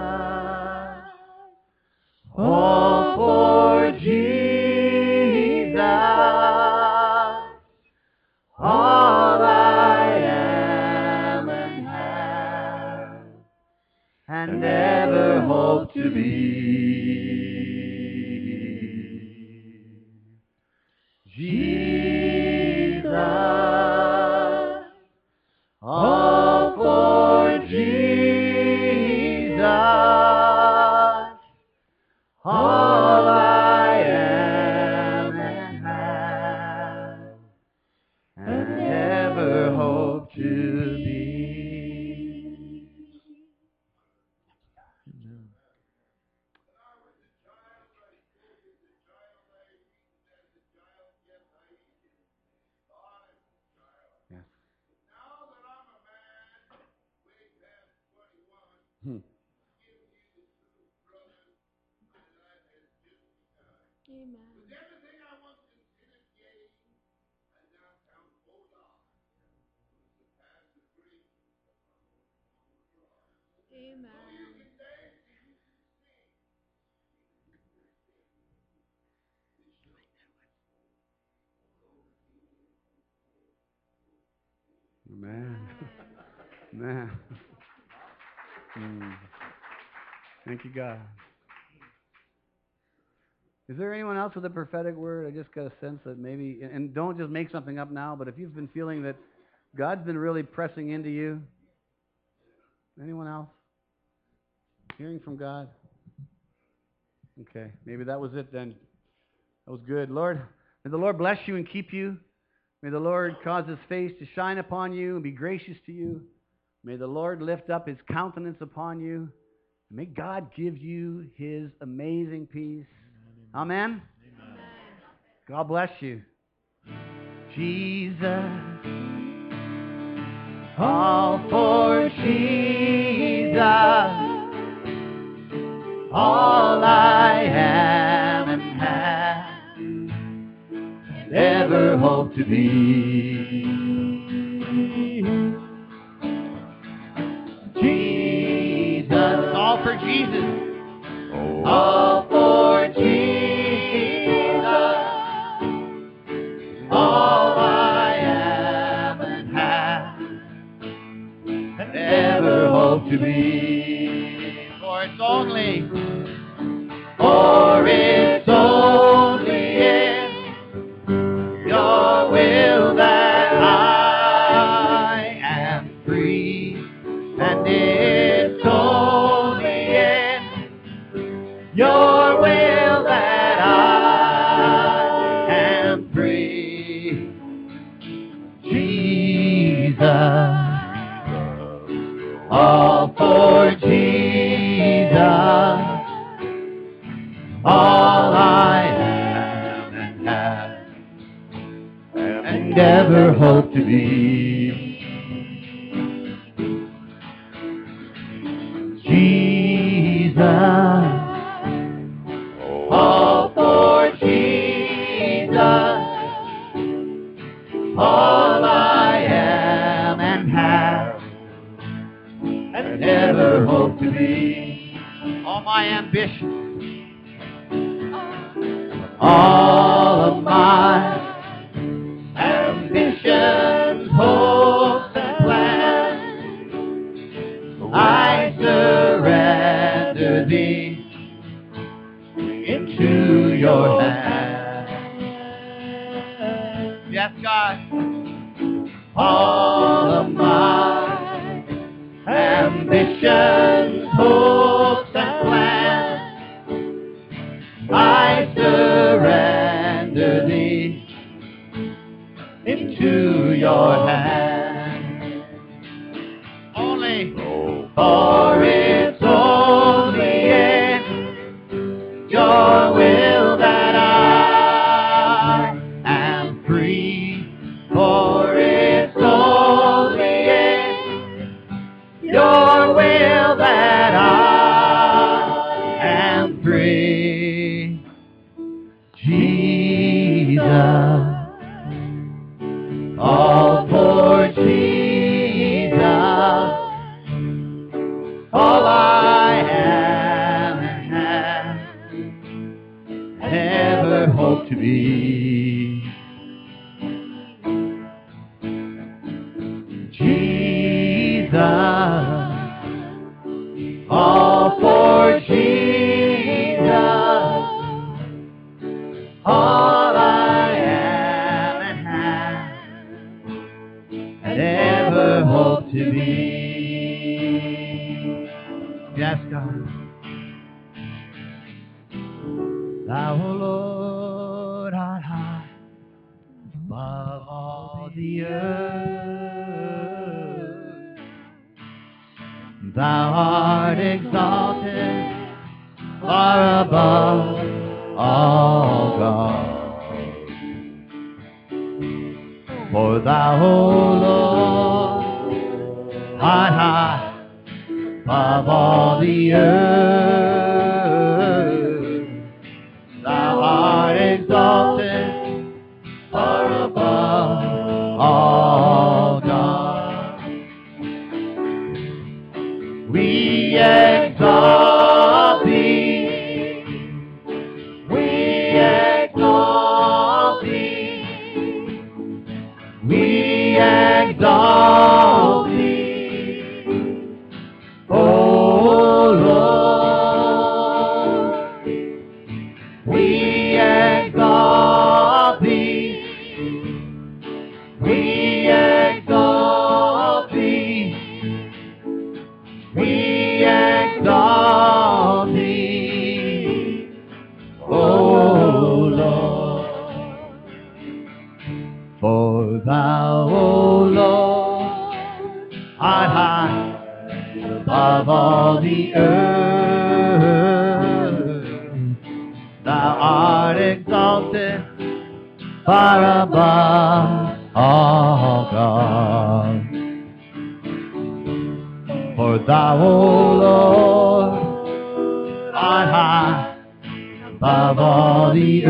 all for Jesus, all I am and have, and ever hope to be. Jesus, all for Jesus, all I am and have, and ever hope to be. Amen. Yes. Hmm. Man. Man. Mm. Thank you, God. Is there anyone else with a prophetic word? I just got a sense that maybe, and don't just make something up now, but if you've been feeling that God's been really pressing into you, anyone else? Hearing from God? Okay, maybe that was it then. That was good. Lord, may the Lord bless you and keep you. May the Lord cause His face to shine upon you and be gracious to you. May the Lord lift up His countenance upon you. May God give you His amazing peace. Amen? Amen. God bless you. Jesus, all for Jesus, all I am and have, and ever hope to be. Jesus, all for Jesus. All for Jesus, all I am and have, and ever hope to be. For it's only, for it's only in your will that I am free, and it's only in your will that I am free. Jesus, all for Jesus, all I am and have, and ever hope to be. Jesus, all for Jesus, all I am and have, and ever hope to be. All my ambitions, all of my ambitions, hopes and plans, I surrender thee into your hands. Yes, God. All of my ambitions, hopes, and plans, I surrender thee into your hands. Only, for it's only in your will that I am free, for it's only in your will that I am free. Jesus, all for Jesus, all I am and have, never hope to be. Jesus, all for Jesus, all I am and have, and ever hope to be. Yes, God. Thou, O Lord, art high above all the earth. Thou art exalted far above all gods. For thou, O Lord, art high above all the earth. Thou art exalted far above all gods. We exalt thee, we exalt thee, we exalt far above all gods. For thou, O Lord, art high above all the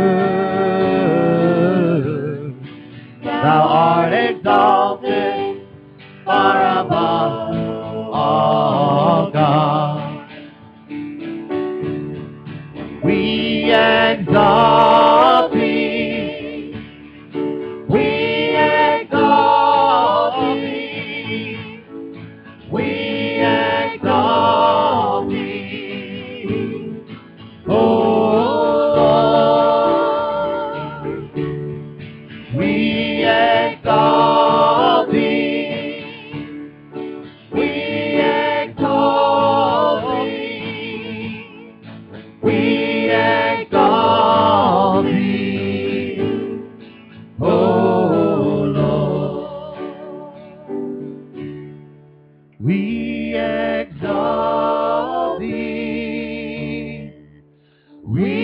earth. Thou art exalted far above all gods. We exalt thee. We exalt thee. We exalt thee. O Lord, we exalt thee. We exalt thee. We exalt thee, O Lord. We exalt thee. We